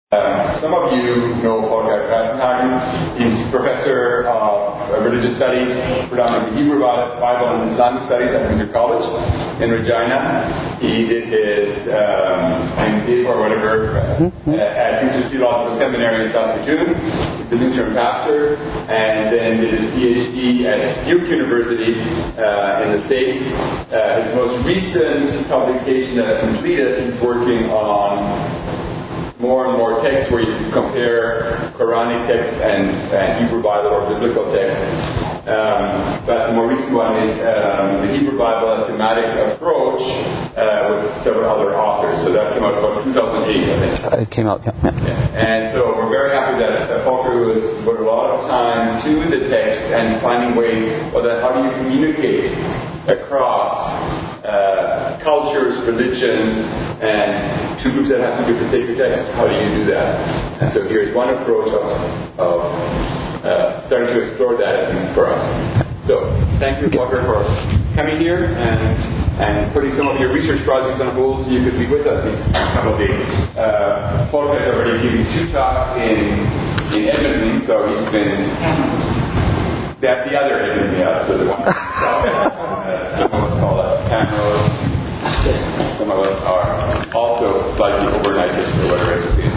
Some of you know Holger Krattenhagen. He's professor of religious studies, predominantly Hebrew Bible and Islamic studies at Winter College in Regina. He did his MD or whatever at Futures Theological Seminary in Saskatoon. He's a Lutheran pastor, and then did his PhD at Duke University in the States. His most recent publication that's completed, he's working on more and more texts where you can compare Quranic texts and Hebrew Bible or biblical texts. But the more recent one is the Hebrew Bible, a thematic approach with several other authors. So that came out about 2008, I think. It came out, yeah. And so we're very happy that Volker has put a lot of time to the text and finding ways, how do you communicate across cultures, religions, and two groups that have two different sacred texts. How do you do that? And so here's one approach of starting to explore that, at least for us. So thank you, Volker, for coming here and putting some of your research projects on hold so you could be with us these couple of days. Volker has already given 2 talks in Edmonton, so he's been the other Edmonton, so the one. Some of us call it Camrose. Some of us are also slightly overnighters or whatever I should say.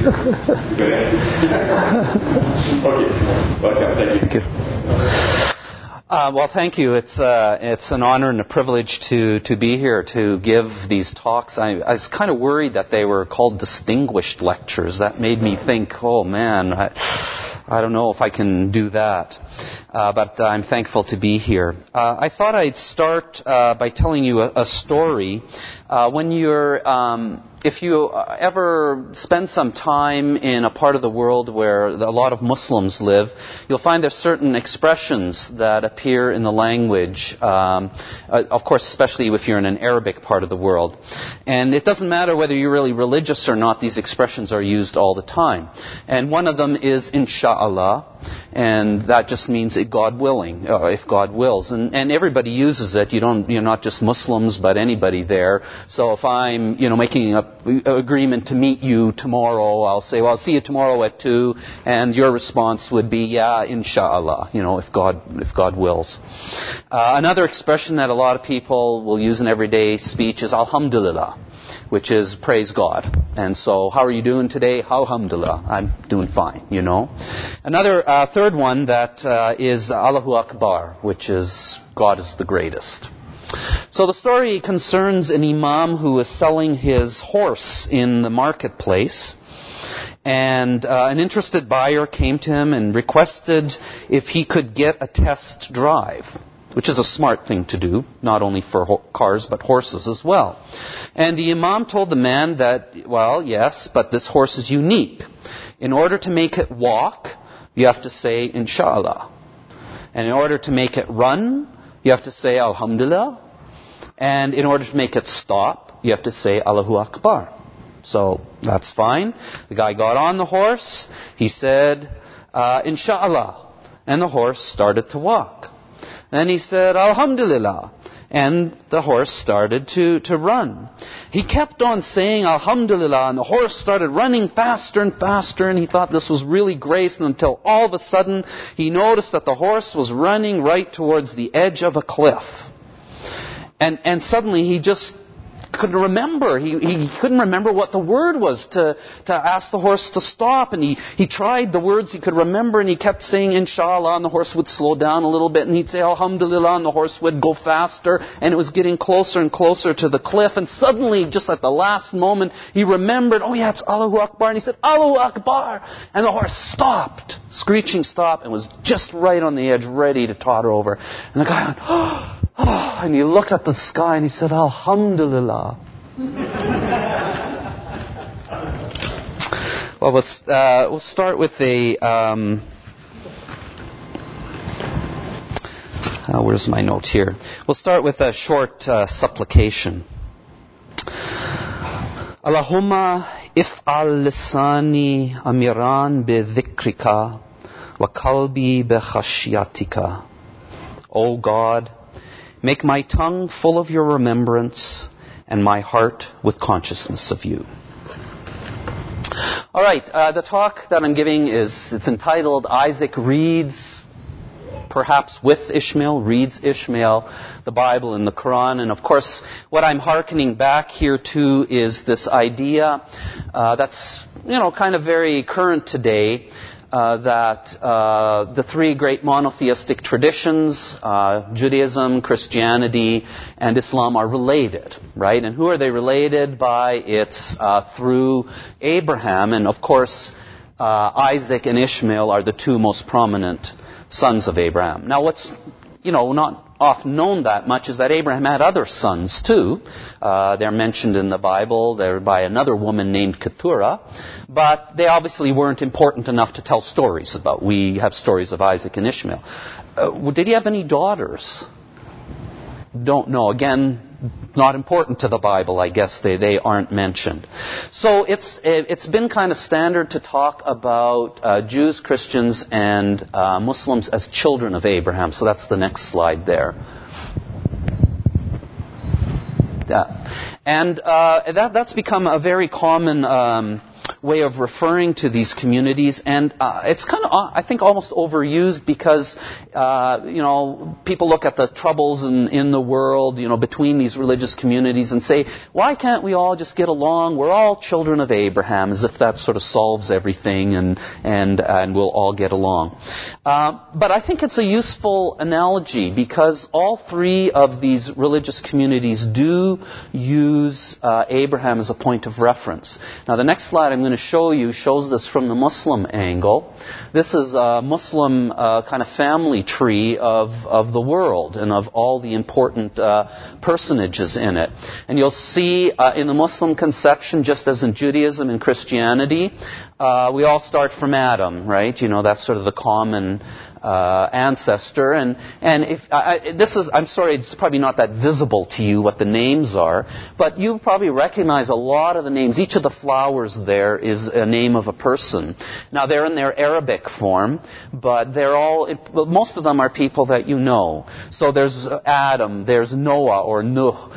Okay, welcome. Thank you. Well, thank you. It's an honor and a privilege to be here to give these talks. I was kind of worried that they were called distinguished lectures. That made me think, oh man, I don't know if I can do that. But I'm thankful to be here. I thought I'd start by telling you a story. If you ever spend some time in a part of the world where a lot of Muslims live, you'll find there's certain expressions that appear in the language, of course, especially if you're in an Arabic part of the world. And it doesn't matter whether you're really religious or not, these expressions are used all the time. And one of them is inshallah, and that just means God willing, if God wills. And everybody uses it. You're not just Muslims, but anybody there. So if I'm, making an agreement to meet you tomorrow, I'll say, well, I'll see you tomorrow at 2, and your response would be, yeah, inshallah, if God wills. Another expression that a lot of people will use in everyday speech is alhamdulillah, which is praise God. And so, how are you doing today? Alhamdulillah, I'm doing fine, Another third one that is Allahu Akbar, which is God is the greatest. So the story concerns an imam who was selling his horse in the marketplace. And an interested buyer came to him and requested if he could get a test drive, which is a smart thing to do, not only for cars but horses as well. And the imam told the man that, well, yes, but this horse is unique. In order to make it walk, you have to say inshallah. And in order to make it run, you have to say alhamdulillah. And in order to make it stop, you have to say Allahu Akbar. So that's fine. The guy got on the horse. He said, inshallah. And the horse started to walk. Then he said, alhamdulillah. And the horse started to run. He kept on saying alhamdulillah, and the horse started running faster and faster, and he thought this was really great, until all of a sudden he noticed that the horse was running right towards the edge of a cliff. And suddenly he just couldn't remember. He couldn't remember what the word was to ask the horse to stop. And he tried the words he could remember, and he kept saying inshallah, and the horse would slow down a little bit, and he'd say alhamdulillah, and the horse would go faster, and it was getting closer and closer to the cliff. And suddenly, just at the last moment, he remembered, oh yeah, it's Allahu Akbar, and he said Allahu Akbar, and the horse stopped, screeching stop, and was just right on the edge, ready to totter over. And the guy went, oh, and he looked at the sky and he said, alhamdulillah. Well, we'll start with where's my note here? We'll start with a short supplication. Allahumma if'al lisani amiran bi dhikrika wa qalbi bi khashyatika. O God, make my tongue full of your remembrance and my heart with consciousness of you. All right, the talk that I'm giving it's entitled Isaac Reads, perhaps with Ishmael, reads Ishmael, the Bible and the Quran. And of course, what I'm hearkening back here to is this idea that's, kind of very current today, that the three great monotheistic traditions, Judaism, Christianity, and Islam, are related, right? And who are they related by? It's through Abraham, and of course, Isaac and Ishmael are the two most prominent sons of Abraham. Now, what's not often known that much is that Abraham had other sons too. They're mentioned in the Bible. They're by another woman named Keturah, but they obviously weren't important enough to tell stories about. We have stories of Isaac and Ishmael. Did he have any daughters? Don't know. Again, not important to the Bible, I guess. They aren't mentioned. So it's been kind of standard to talk about Jews, Christians, and Muslims as children of Abraham. So that's the next slide there. And that's become a very common way of referring to these communities, and it's kind of, I think, almost overused because, people look at the troubles in the world, between these religious communities and say, why can't we all just get along? We're all children of Abraham, as if that sort of solves everything and we'll all get along. But I think it's a useful analogy because all three of these religious communities do use Abraham as a point of reference. Now, the next slide I'm going to show you shows this from the Muslim angle. This is a Muslim kind of family tree of the world and of all the important personages in it. And you'll see in the Muslim conception, just as in Judaism and Christianity, we all start from Adam, right? That's sort of the common ancestor, and if I'm sorry, it's probably not that visible to you what the names are, but you probably recognize a lot of the names. Each of the flowers there is a name of a person. Now they're in their Arabic form, but most of them are people that you know. So there's Adam, there's Noah or Nuh.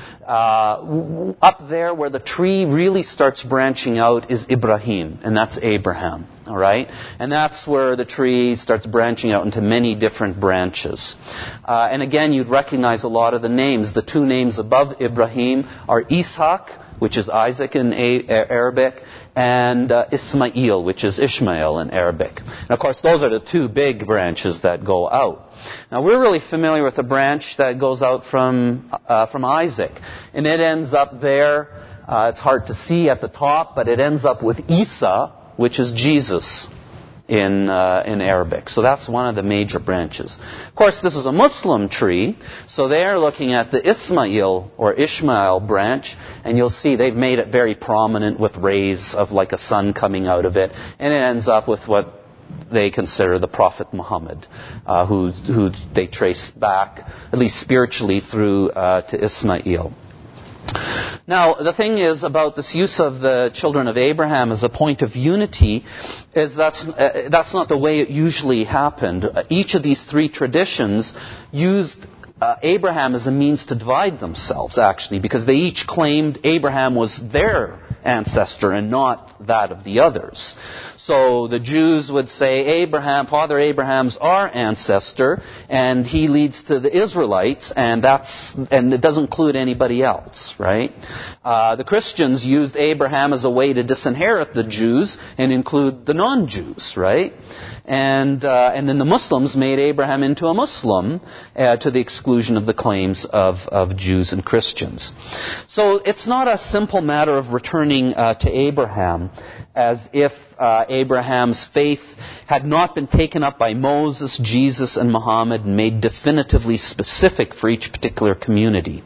Up there where the tree really starts branching out is Ibrahim, and that's Abraham. All right? And that's where the tree starts branching out into many different branches. And again, you'd recognize a lot of the names. The two names above Ibrahim are Ishaq, which is Isaac in Arabic, and Ismail, which is Ishmael in Arabic. And of course, those are the two big branches that go out. Now, we're really familiar with the branch that goes out from Isaac. And it ends up there. It's hard to see at the top, but it ends up with Isa, which is Jesus in Arabic. So that's one of the major branches. Of course, this is a Muslim tree, so they're looking at the Ismail or Ishmael branch, and you'll see they've made it very prominent with rays of like a sun coming out of it, and it ends up with what they consider the Prophet Muhammad, who they trace back, at least spiritually, through to Ismail. Now, the thing is about this use of the children of Abraham as a point of unity is that's not the way it usually happened. Each of these three traditions used Abraham as a means to divide themselves, actually, because they each claimed Abraham was their ancestor and not that of the others. So the Jews would say Father Abraham's our ancestor, and he leads to the Israelites, and it doesn't include anybody else, right? The Christians used Abraham as a way to disinherit the Jews and include the non-Jews, right? And then the Muslims made Abraham into a Muslim to the exclusion of the claims of Jews and Christians. So it's not a simple matter of returning to Abraham as if Abraham's faith had not been taken up by Moses, Jesus, and Muhammad and made definitively specific for each particular community.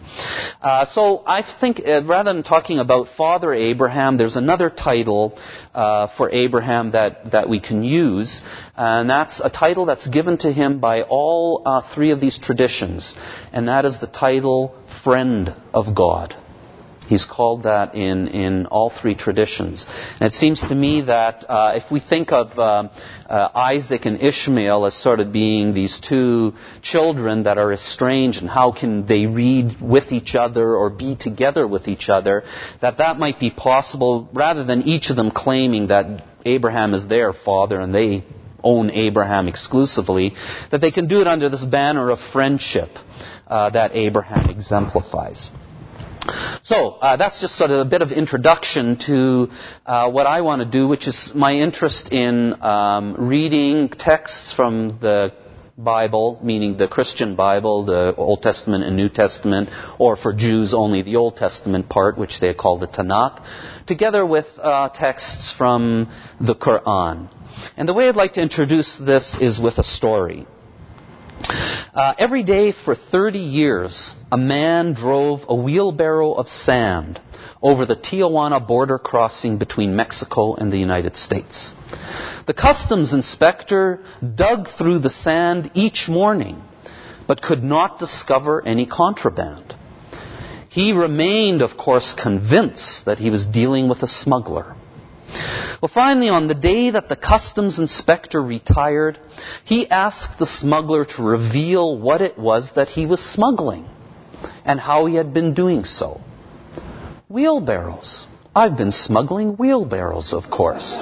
So I think rather than talking about Father Abraham, there's another title for Abraham that we can use, and that's a title that's given to him by all three of these traditions, and that is the title Friend of God. He's called that in all three traditions. And it seems to me that if we think of Isaac and Ishmael as sort of being these two children that are estranged, and how can they read with each other or be together with each other, that might be possible rather than each of them claiming that Abraham is their father and they own Abraham exclusively, that they can do it under this banner of friendship that Abraham exemplifies. So that's just sort of a bit of introduction to what I want to do, which is my interest in reading texts from the Bible, meaning the Christian Bible, the Old Testament and New Testament, or for Jews only the Old Testament part, which they call the Tanakh, together with texts from the Quran. And the way I'd like to introduce this is with a story. Every day for 30 years, a man drove a wheelbarrow of sand over the Tijuana border crossing between Mexico and the United States. The customs inspector dug through the sand each morning, but could not discover any contraband. He remained, of course, convinced that he was dealing with a smuggler. Well, finally, on the day that the customs inspector retired, he asked the smuggler to reveal what it was that he was smuggling and how he had been doing so. Wheelbarrows. I've been smuggling wheelbarrows, of course.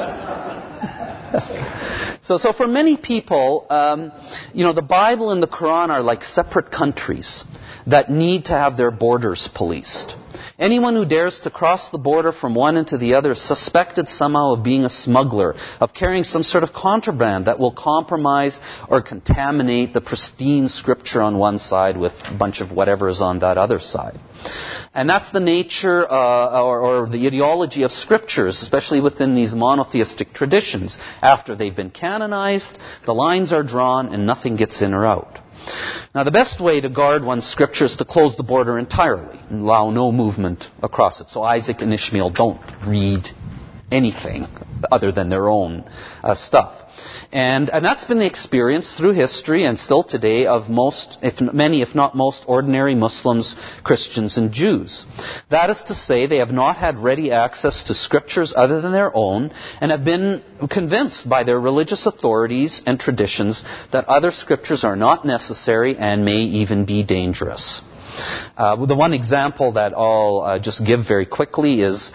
So for many people, the Bible and the Quran are like separate countries that need to have their borders policed. Anyone who dares to cross the border from one into the other is suspected somehow of being a smuggler, of carrying some sort of contraband that will compromise or contaminate the pristine scripture on one side with a bunch of whatever is on that other side. And that's the nature or the ideology of scriptures, especially within these monotheistic traditions. After they've been canonized, the lines are drawn and nothing gets in or out. Now, the best way to guard one's scripture is to close the border entirely and allow no movement across it. So Isaac and Ishmael don't read anything other than their own stuff. And that's been the experience through history and still today of many, if not most, ordinary Muslims, Christians, and Jews. That is to say, they have not had ready access to scriptures other than their own and have been convinced by their religious authorities and traditions that other scriptures are not necessary and may even be dangerous. The one example that I'll just give very quickly is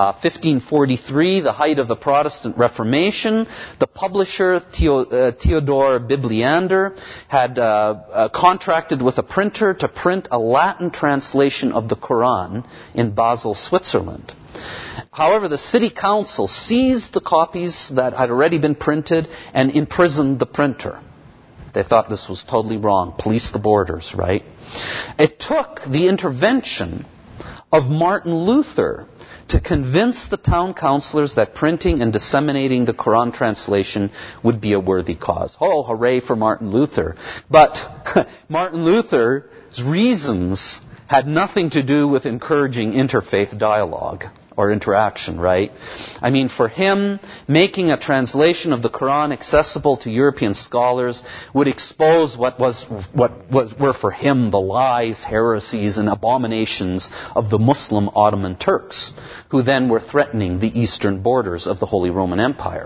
1543, the height of the Protestant Reformation. The publisher, Theodore Bibliander, had contracted with a printer to print a Latin translation of the Quran in Basel, Switzerland. However, the city council seized the copies that had already been printed and imprisoned the printer. They thought this was totally wrong. Police the borders, right? It took the intervention of Martin Luther to convince the town councillors that printing and disseminating the Quran translation would be a worthy cause. Oh, hooray for Martin Luther. But Martin Luther's reasons had nothing to do with encouraging interfaith dialogue or interaction, right? I mean, for him, making a translation of the Quran accessible to European scholars would expose what were for him the lies, heresies, and abominations of the Muslim Ottoman Turks, who then were threatening the eastern borders of the Holy Roman Empire.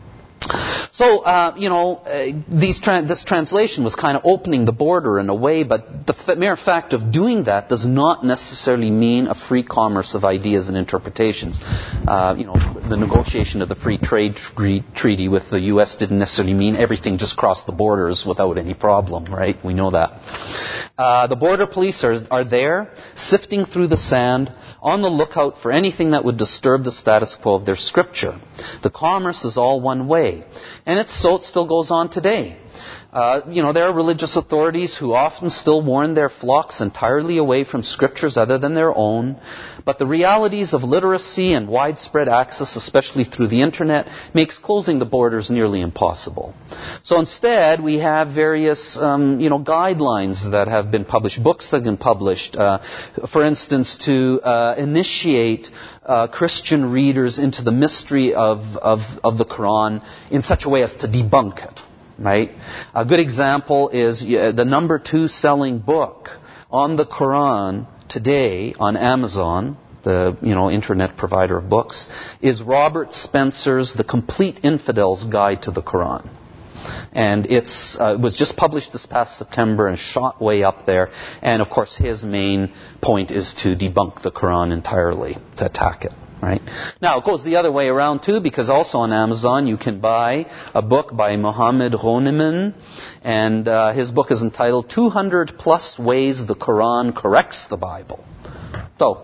So, this translation was kind of opening the border in a way, but the mere fact of doing that does not necessarily mean a free commerce of ideas and interpretations. The negotiation of the free trade treaty with the U.S. didn't necessarily mean everything just crossed the borders without any problem, right? We know that. The border police are there, sifting through the sand, on the lookout for anything that would disturb the status quo of their scripture. The commerce is all one way. And it still goes on today. There are religious authorities who often still warn their flocks entirely away from scriptures other than their own. But the realities of literacy and widespread access, especially through the internet, makes closing the borders nearly impossible. So instead, we have various, guidelines that have been published, books that have been published. For instance, to initiate Christian readers into the mystery of the Quran in such a way as to debunk it. Right? A good example is the number 2 selling book on the Quran today on Amazon, the internet provider of books, is Robert Spencer's The Complete Infidel's Guide to the Quran. And it was just published this past September and shot way up there. And of course his main point is to debunk the Quran entirely, to attack it. Right? Now, it goes the other way around too, because also on Amazon you can buy a book by Mohammed Ghoneman, and his book is entitled 200 Plus Ways the Quran Corrects the Bible. So,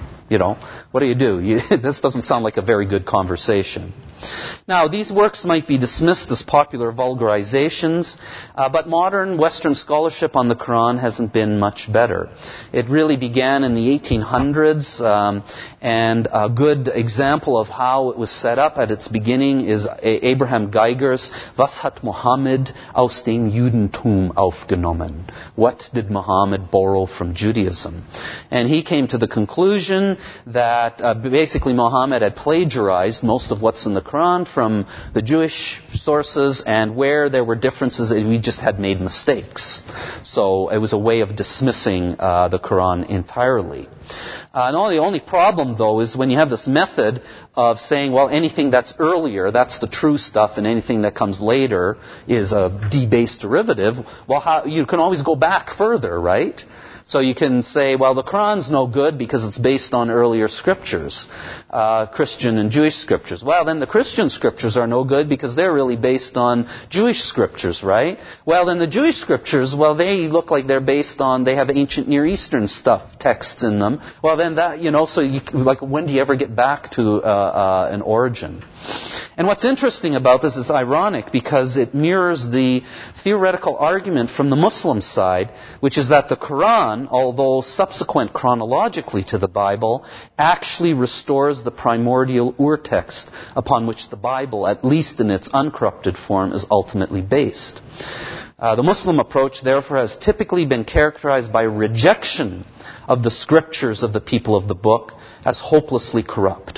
what do? This doesn't sound like a very good conversation. Now, these works might be dismissed as popular vulgarizations, but modern Western scholarship on the Quran hasn't been much better. It really began in the 1800s, and a good example of how it was set up at its beginning is Abraham Geiger's Was hat Mohammed aus dem Judentum aufgenommen? What did Muhammad borrow from Judaism? And he came to the conclusion that basically Muhammad had plagiarized most of what's in the Quran from the Jewish sources, and where there were differences, we just had made mistakes. So it was a way of dismissing the Quran entirely. The only problem, though, is when you have this method of saying, well, anything that's earlier, that's the true stuff, and anything that comes later is a debased derivative. Well, you can always go back further, right? So you can say, well, the Quran's no good because it's based on earlier scriptures, Christian and Jewish scriptures. Well, then the Christian scriptures are no good because they're really based on Jewish scriptures, right? Well, then the Jewish scriptures, well, they look like they're based on, they have ancient Near Eastern texts in them. Well, then that, when do you ever get back to an origin? And what's interesting about this is ironic because it mirrors the theoretical argument from the Muslim side, which is that the Quran, although subsequent chronologically to the Bible, actually restores the primordial ur-text upon which the Bible, at least in its uncorrupted form, is ultimately based. The Muslim approach, therefore, has typically been characterized by rejection of the scriptures of the people of the book as hopelessly corrupt.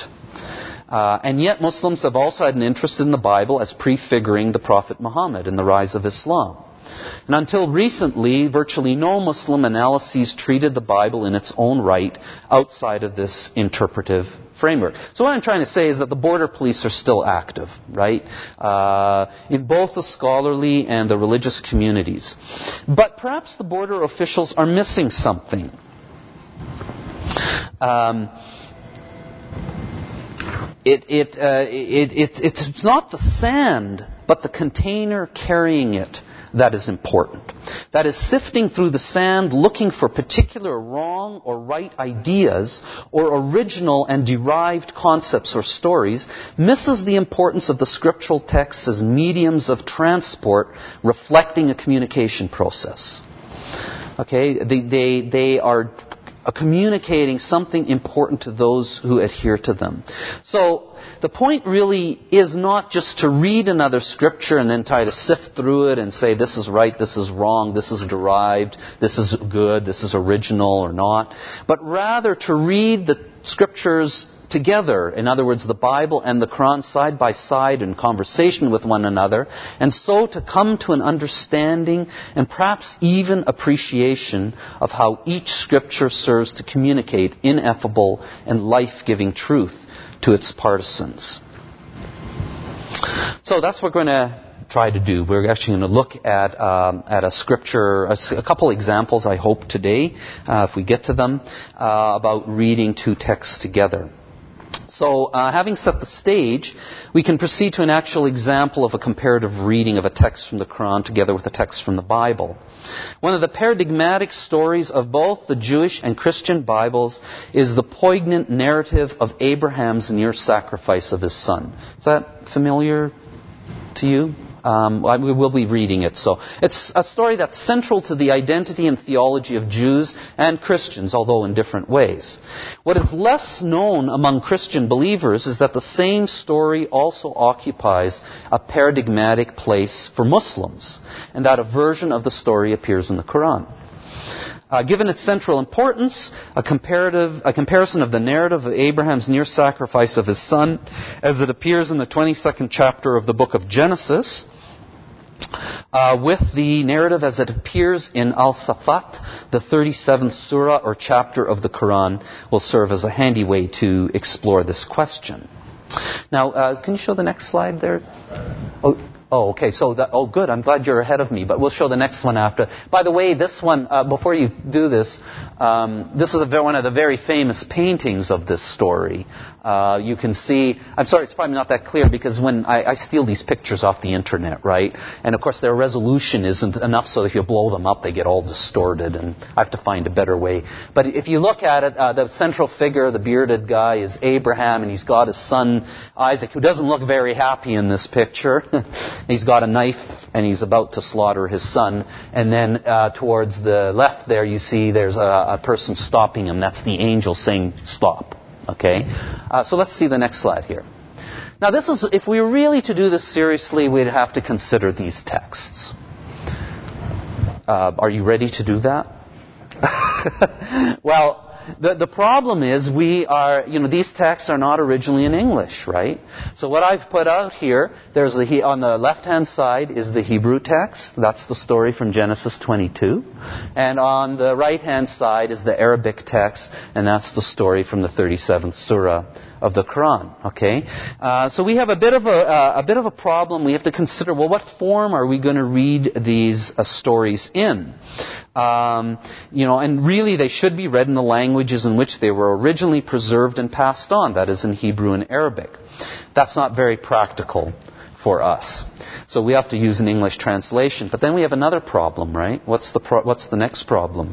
And yet Muslims have also had an interest in the Bible as prefiguring the Prophet Muhammad and the rise of Islam. And until recently, virtually no Muslim analyses treated the Bible in its own right outside of this interpretive framework. So what I'm trying to say is that the border police are still active, right? In both the scholarly and the religious communities. But perhaps the border officials are missing something. It's not the sand, but the container carrying it that is important. That is, sifting through the sand, looking for particular wrong or right ideas or original and derived concepts or stories, misses the importance of the scriptural texts as mediums of transport reflecting a communication process. Okay, they are communicating something important to those who adhere to them. So the point really is not just to read another scripture and then try to sift through it and say this is right, this is wrong, this is derived, this is good, this is original or not, but rather to read the scriptures together. In other words, the Bible and the Quran side by side in conversation with one another, and so to come to an understanding and perhaps even appreciation of how each scripture serves to communicate ineffable and life-giving truth to its partisans. So that's what we're going to try to do. We're actually going to look at a scripture, a couple examples, I hope, today, if we get to them, about reading two texts together. So, having set the stage, we can proceed to an actual example of a comparative reading of a text from the Quran together with a text from the Bible. One of the paradigmatic stories of both the Jewish and Christian Bibles is the poignant narrative of Abraham's near sacrifice of his son. Is that familiar to you? We will be reading it. So it's a story that's central to the identity and theology of Jews and Christians, although in different ways. What is less known among Christian believers is that the same story also occupies a paradigmatic place for Muslims, and that a version of the story appears in the Quran. Given its central importance, a comparison of the narrative of Abraham's near sacrifice of his son, as it appears in the 22nd chapter of the book of Genesis, with the narrative as it appears in Al-Safat, the 37th surah or chapter of the Quran, will serve as a handy way to explore this question. Now, can you show the next slide there? Oh, okay. So, good. I'm glad you're ahead of me. But we'll show the next one after. By the way, this one, before you do this, this is one of the very famous paintings of this story. You can see, I'm sorry, it's probably not that clear because when I steal these pictures off the internet, right? And of course their resolution isn't enough, so if you blow them up, they get all distorted, and I have to find a better way. But if you look at it, the central figure, the bearded guy, is Abraham, and he's got his son Isaac, who doesn't look very happy in this picture. He's got a knife, and he's about to slaughter his son. And then towards the left there, you see there's a person stopping him. That's the angel saying, stop. Okay? So let's see the next slide here. Now this is, if we were really to do this seriously, we'd have to consider these texts. Are you ready to do that? Well, the problem is these texts are not originally in English, right? So what I've put out here, on the left-hand side is the Hebrew text. That's the story from Genesis 22. And on the right-hand side is the Arabic text, and that's the story from the 37th surah of the Quran. Okay, so we have a bit of a problem. We have to consider, well, what form are we going to read these stories in? And really they should be read in the languages in which they were originally preserved and passed on. That is in Hebrew and Arabic. That's not very practical for us. So we have to use an English translation. But then we have another problem, right? What's the next problem?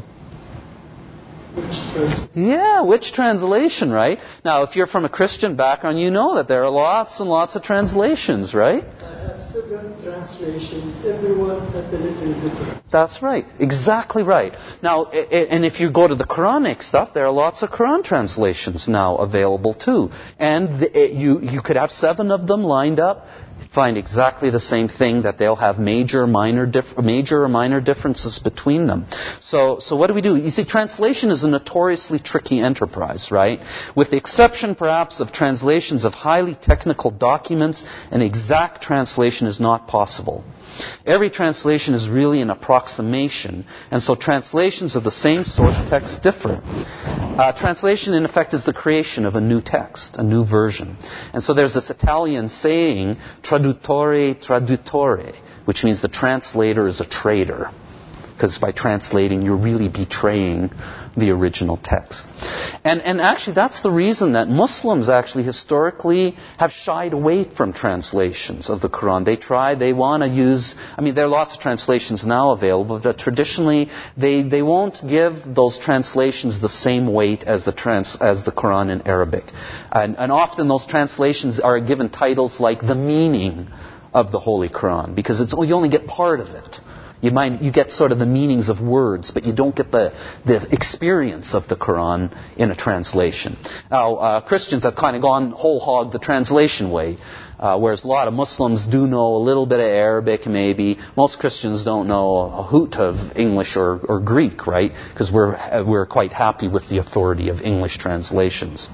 Which translation, right? Now, if you're from a Christian background, you know that there are lots and lots of translations, right? I have several translations, everyone at a little different. That's right. Exactly right. Now, and if you go to the Quranic stuff, there are lots of Quran translations now available too. And you could have 7 of them lined up, find exactly the same thing, that they'll have major or minor differences between them. So what do? You see, translation is a notoriously tricky enterprise, right? With the exception, perhaps, of translations of highly technical documents, an exact translation is not possible. Every translation is really an approximation, and so translations of the same source text differ. Translation, in effect, is the creation of a new text, a new version. And so there's this Italian saying, traduttore traduttore, which means the translator is a traitor. Because by translating, you're really betraying the original text. And actually, that's the reason that Muslims actually historically have shied away from translations of the Quran. They want to use, there are lots of translations now available, but traditionally, they won't give those translations the same weight as the Quran in Arabic. And often those translations are given titles like the meaning of the Holy Quran, because you only get part of it. You get sort of the meanings of words, but you don't get the experience of the Quran in a translation. Now, Christians have kind of gone whole hog the translation way, whereas a lot of Muslims do know a little bit of Arabic, maybe. Most Christians don't know a hoot of English or Greek, right? Because we're quite happy with the authority of English translations.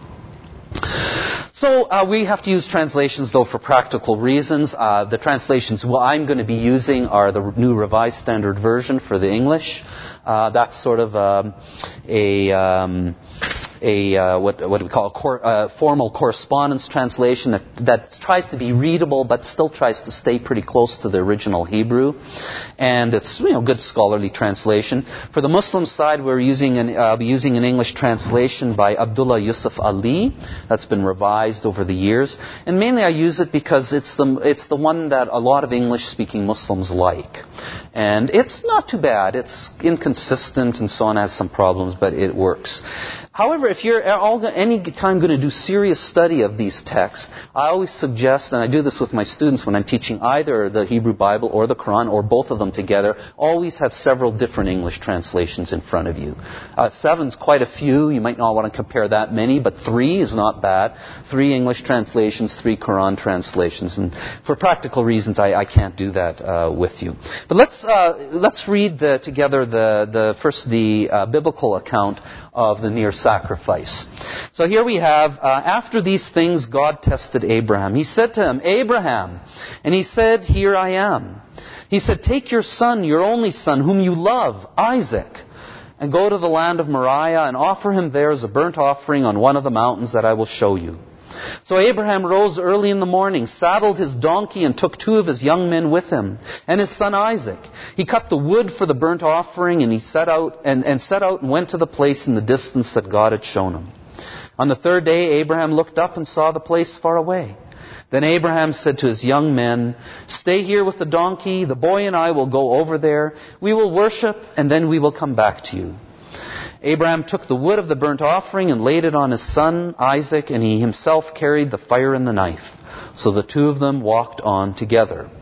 So we have to use translations, though, for practical reasons. The translations I'm going to be using are the New Revised Standard Version for the English. That's sort of what do we call a formal correspondence translation that tries to be readable but still tries to stay pretty close to the original Hebrew, and it's good scholarly translation. For the Muslim side, I'll be using an English translation by Abdullah Yusuf Ali that's been revised over the years, and mainly I use it because it's the one that a lot of English-speaking Muslims like, and it's not too bad. It's inconsistent and so on, has some problems, but it works. However, if you're any time going to do serious study of these texts, I always suggest, and I do this with my students when I'm teaching either the Hebrew Bible or the Quran or both of them together, always have several different English translations in front of you. 7's quite a few. You might not want to compare that many, but 3 is not bad. 3 English translations, 3 Quran translations. And for practical reasons, I can't do that with you. But let's read together the biblical account of the near sacrifice. So here we have, after these things, God tested Abraham. He said to him, Abraham, and he said, here I am. He said, take your son, your only son, whom you love, Isaac, and go to the land of Moriah and offer him there as a burnt offering on one of the mountains that I will show you. So Abraham rose early in the morning, saddled his donkey, and took 2 of his young men with him, and his son Isaac. He cut the wood for the burnt offering, and he set out and went to the place in the distance that God had shown him. On the 3rd day, Abraham looked up and saw the place far away. Then Abraham said to his young men, stay here with the donkey. The boy and I will go over there. We will worship, and then we will come back to you. Abraham took the wood of the burnt offering and laid it on his son Isaac, and he himself carried the fire and the knife. So the 2 of them walked on together.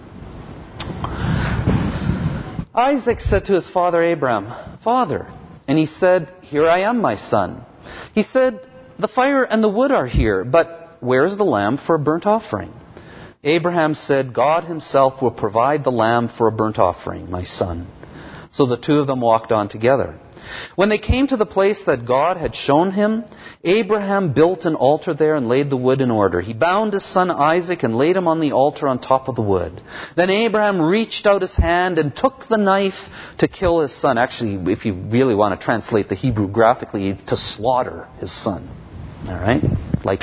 Isaac said to his father Abraham, Father. And he said, here I am, my son. He said, the fire and the wood are here, but where is the lamb for a burnt offering? Abraham said, God himself will provide the lamb for a burnt offering, my son. So the 2 of them walked on together. When they came to the place that God had shown him, Abraham built an altar there and laid the wood in order. He bound his son Isaac and laid him on the altar on top of the wood. Then Abraham reached out his hand and took the knife to kill his son. Actually, if you really want to translate the Hebrew graphically, to slaughter his son. All right? Like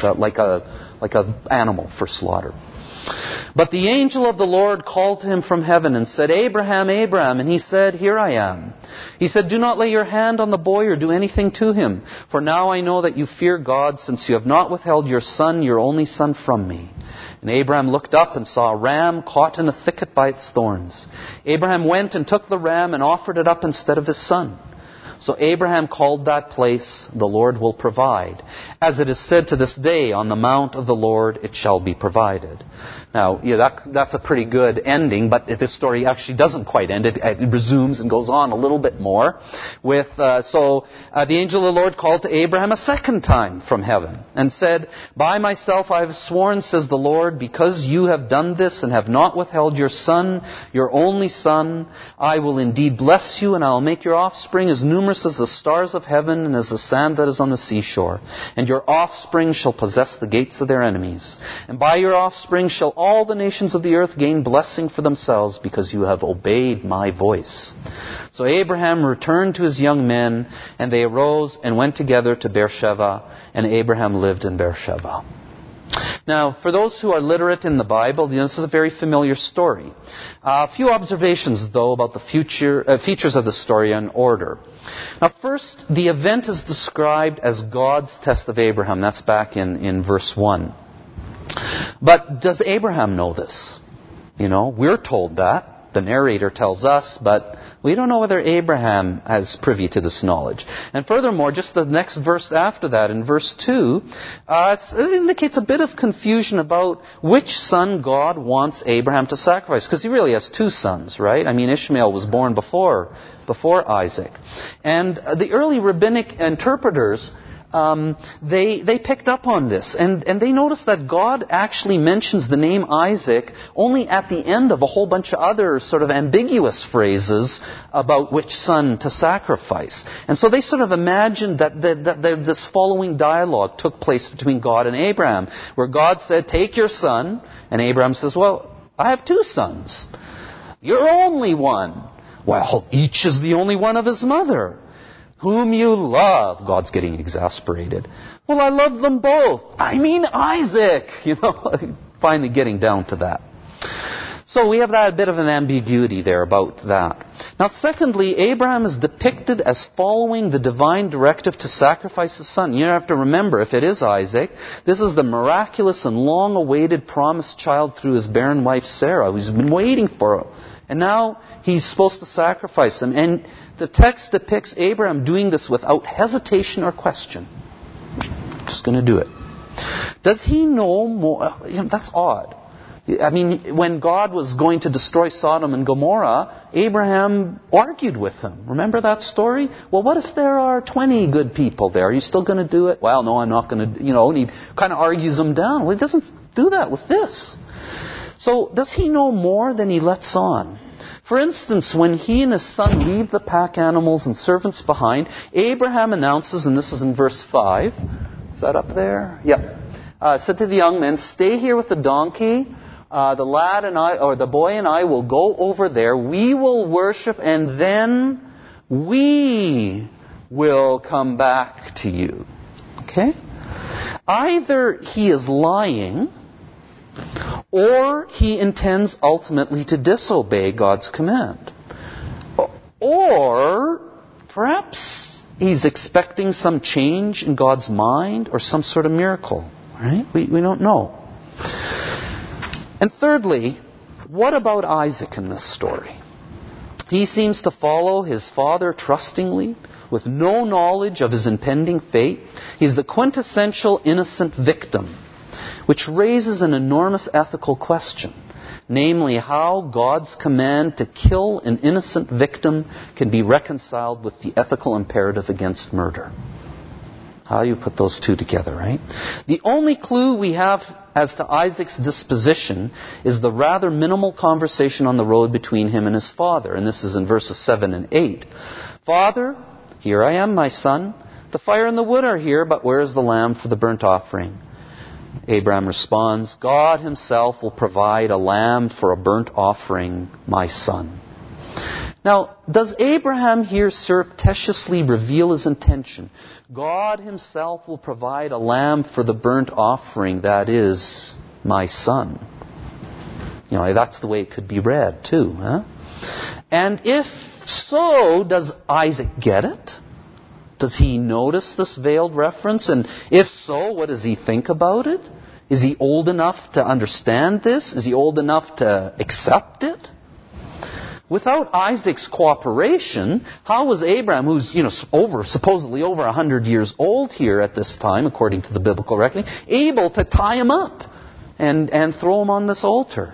a animal for slaughter. But the angel of the Lord called to him from heaven and said, Abraham, Abraham. And he said, here I am. He said, do not lay your hand on the boy or do anything to him. For now I know that you fear God, since you have not withheld your son, your only son, from me. And Abraham looked up and saw a ram caught in a thicket by its thorns. Abraham went and took the ram and offered it up instead of his son. So Abraham called that place, the Lord will provide. As it is said to this day, on the mount of the Lord it shall be provided. Now, that's a pretty good ending, but this story actually doesn't quite end. It resumes and goes on a little bit more. The angel of the Lord called to Abraham a second time from heaven and said, by myself I have sworn, says the Lord, because you have done this and have not withheld your son, your only son, I will indeed bless you, and I will make your offspring as numerous as the stars of heaven and as the sand that is on the seashore. And your offspring shall possess the gates of their enemies. And by your offspring shall all the nations of the earth gain blessing for themselves, because you have obeyed my voice. So Abraham returned to his young men, and they arose and went together to Beersheba, and Abraham lived in Beersheba. Now, for those who are literate in the Bible, this is a very familiar story. A few observations, though, about the features of the story in order. Now, first, the event is described as God's test of Abraham. That's back in verse 1. But does Abraham know this? We're told that. The narrator tells us, but we don't know whether Abraham is privy to this knowledge. And furthermore, just the next verse after that, in verse 2, it indicates a bit of confusion about which son God wants Abraham to sacrifice. Because he really has 2 sons, right? I mean, Ishmael was born before Isaac. And the early rabbinic interpreters, they picked up on this, and they noticed that God actually mentions the name Isaac only at the end of a whole bunch of other sort of ambiguous phrases about which son to sacrifice. And so they sort of imagined that this following dialogue took place between God and Abraham, where God said, take your son, and Abraham says, well, I have 2 sons. You're only one. Well, each is the only one of his mother. Whom you love. God's getting exasperated. Well, I love them both. I mean Isaac. Finally getting down to that. So we have that bit of an ambiguity there about that. Now, secondly, Abraham is depicted as following the divine directive to sacrifice his son. You have to remember, if it is Isaac, this is the miraculous and long-awaited promised child through his barren wife Sarah, who's been waiting for him. And now he's supposed to sacrifice him. And the text depicts Abraham doing this without hesitation or question. Just going to do it. Does he know more? That's odd. I mean, when God was going to destroy Sodom and Gomorrah, Abraham argued with him. Remember that story? Well, what if there are 20 good people there? Are you still going to do it? Well, no, I'm not going to, and he kind of argues them down. Well, he doesn't do that with this. So, does he know more than he lets on? For instance, when he and his son leave the pack animals and servants behind, Abraham announces, and this is in verse 5. Is that up there? Yep. Said to the young men, "Stay here with the donkey. The lad and I, or the boy and I, will go over there. We will worship, and then we will come back to you." Okay? Either he is lying, or he intends ultimately to disobey God's command. Or perhaps he's expecting some change in God's mind or some sort of miracle. Right? We don't know. And thirdly, what about Isaac in this story? He seems to follow his father trustingly, with no knowledge of his impending fate. He's the quintessential innocent victim, which raises an enormous ethical question, namely how God's command to kill an innocent victim can be reconciled with the ethical imperative against murder. How do you put those two together, right? The only clue we have as to Isaac's disposition is the rather minimal conversation on the road between him and his father. And this is in verses 7 and 8. "Father, here I am, my son. The fire and the wood are here, but where is the lamb for the burnt offering?" Abraham responds, "God himself will provide a lamb for a burnt offering, my son." Now, does Abraham here surreptitiously reveal his intention? God himself will provide a lamb for the burnt offering, that is, my son. You know, that's the way it could be read too. Huh? And if so, does Isaac get it? Does he notice this veiled reference? And if so, what does he think about it? Is he old enough to understand this? Is he old enough to accept it? Without Isaac's cooperation, how was Abraham, who's supposedly over 100 years old here at this time, according to the biblical reckoning, able to tie him up and throw him on this altar?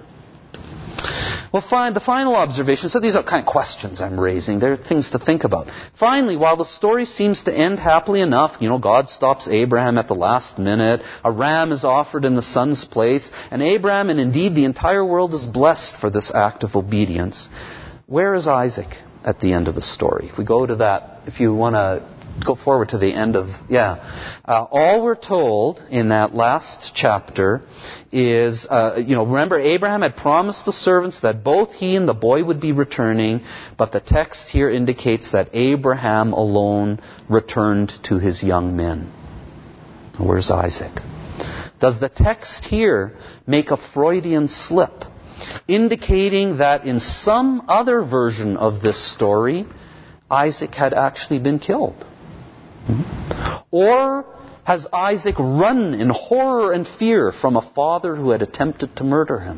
Well, the final observation, so these are kind of questions I'm raising. They're things to think about. Finally, while the story seems to end happily enough, God stops Abraham at the last minute, a ram is offered in the son's place, and Abraham, and indeed the entire world, is blessed for this act of obedience. Where is Isaac at the end of the story? If we go to that, if you want to go forward to the end of, all we're told in that last chapter is, remember Abraham had promised the servants that both he and the boy would be returning, but the text here indicates that Abraham alone returned to his young men. Where's Isaac? Does the text here make a Freudian slip, indicating that in some other version of this story, Isaac had actually been killed? Or has Isaac run in horror and fear from a father who had attempted to murder him?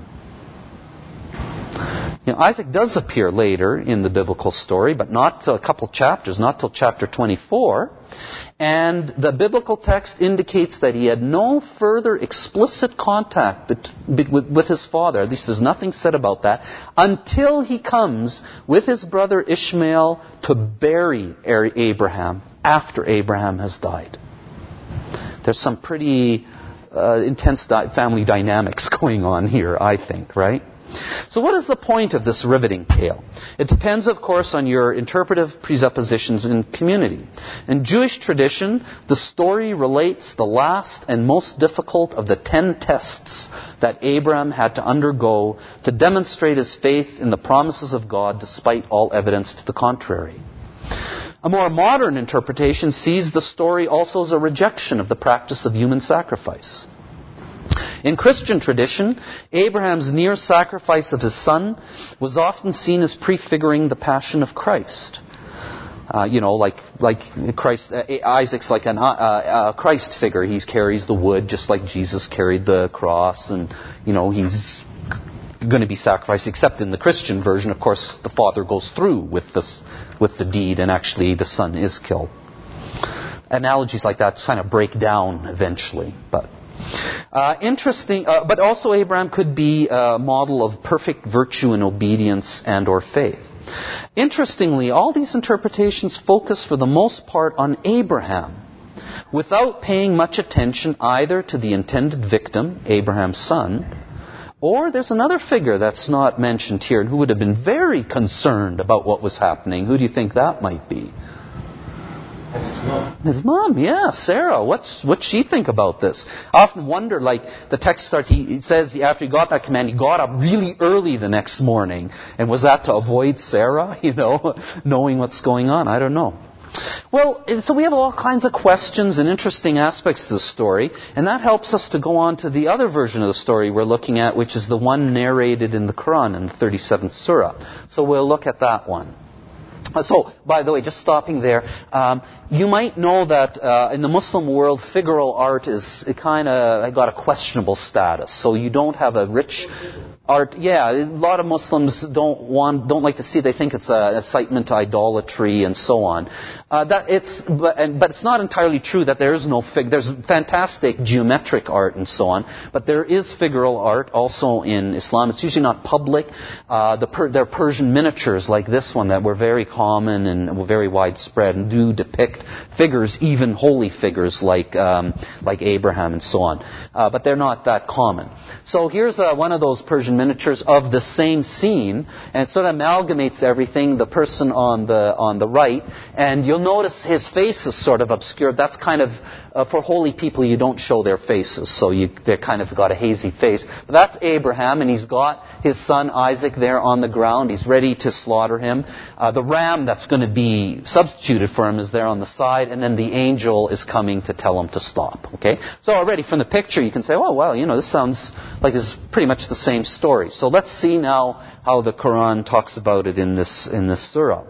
Isaac does appear later in the biblical story, but not till a couple chapters, not till chapter 24. And the biblical text indicates that he had no further explicit contact with his father. At least there's nothing said about that, until he comes with his brother Ishmael to bury Abraham after Abraham has died. There's some pretty intense family dynamics going on here, I think, right? So what is the point of this riveting tale? It depends, of course, on your interpretive presuppositions and community. In Jewish tradition, the story relates the last and most difficult of the 10 tests that Abraham had to undergo to demonstrate his faith in the promises of God despite all evidence to the contrary. A more modern interpretation sees the story also as a rejection of the practice of human sacrifice. In Christian tradition, Abraham's near sacrifice of his son was often seen as prefiguring the passion of Christ. Like Christ, Isaac's like a Christ figure. He carries the wood just like Jesus carried the cross, and he's going to be sacrificed. Except in the Christian version, of course, the father goes through with the deed, and actually the son is killed. Analogies like that kind of break down eventually, but. Interesting, but also Abraham could be a model of perfect virtue and obedience and or faith. Interestingly, all these interpretations focus for the most part on Abraham, without paying much attention either to the intended victim, Abraham's son, Or there's another figure that's not mentioned here and who would have been very concerned about what was happening. Who do you think that might be? His mom, yeah, Sarah. What'd she think about this? I often wonder, like, the text starts, he says after he got that command, he got up really early the next morning. And was that to avoid Sarah, knowing what's going on? I don't know. Well, so we have all kinds of questions and interesting aspects to the story, and that helps us to go on to the other version of the story we're looking at, which is the one narrated in the Quran in the 37th Surah. So we'll look at that one. So, by the way, just stopping there, you might know that in the Muslim world, figural art is kind of got a questionable status. So you don't have a rich art. Yeah, a lot of Muslims don't like to see. They think it's an incitement to idolatry and so on. But it's not entirely true that there is no There's fantastic geometric art and so on, but there is figural art also in Islam. It's usually not public. There are Persian miniatures like this one that were very common and were very widespread and do depict figures, even holy figures like Abraham and so on. But they're not that common. So here's one of those Persian miniatures of the same scene, and it sort of amalgamates everything, the person on the right, and you'll notice his face is sort of obscured. That's kind of, for holy people, you don't show their faces, so they're kind of got a hazy face. But that's Abraham, and he's got his son Isaac there on the ground. He's ready to slaughter him. The ram that's going to be substituted for him is there on the side, and then the angel is coming to tell him to stop. Okay? So already from the picture you can say, oh, well, this sounds like it's pretty much the same story. So let's see now how the Quran talks about it in this surah.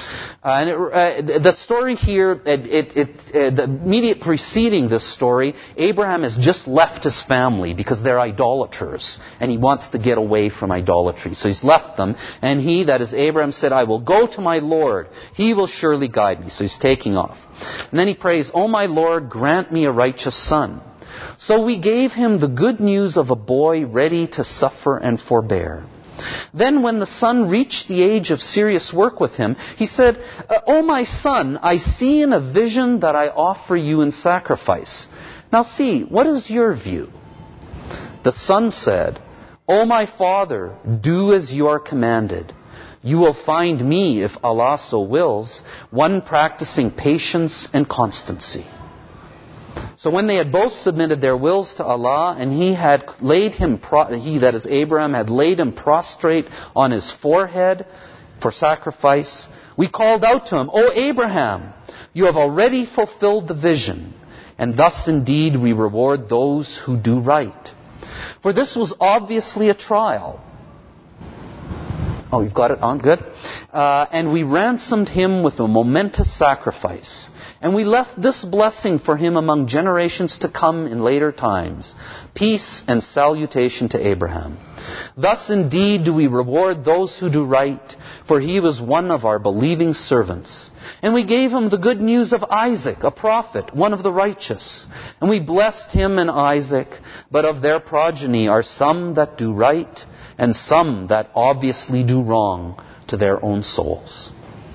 The story here, the immediate preceding this story, Abraham has just left his family because they're idolaters, and he wants to get away from idolatry. So he's left them, and he, that is Abraham, said, I will go to my Lord. He will surely guide me. So he's taking off. And then he prays, O my Lord, grant me a righteous son. So we gave him the good news of a boy ready to suffer and forbear. Then when the son reached the age of serious work with him, he said, O my son, I see in a vision that I offer you in sacrifice. Now see, what is your view? The son said, O my father, do as you are commanded. You will find me, if Allah so wills, one practicing patience and constancy. So when they had both submitted their wills to Allah, and he had laid him, that is Abraham, had laid him prostrate on his forehead for sacrifice, we called out to him, O Abraham, you have already fulfilled the vision, and thus indeed we reward those who do right. For this was obviously a trial. Oh, you've got it on? Good. And we ransomed him with a momentous sacrifice. And we left this blessing for him among generations to come in later times. Peace and salutation to Abraham. Thus indeed do we reward those who do right, for he was one of our believing servants. And we gave him the good news of Isaac, a prophet, one of the righteous. And we blessed him and Isaac, but of their progeny are some that do right, and some that obviously do wrong to their own souls.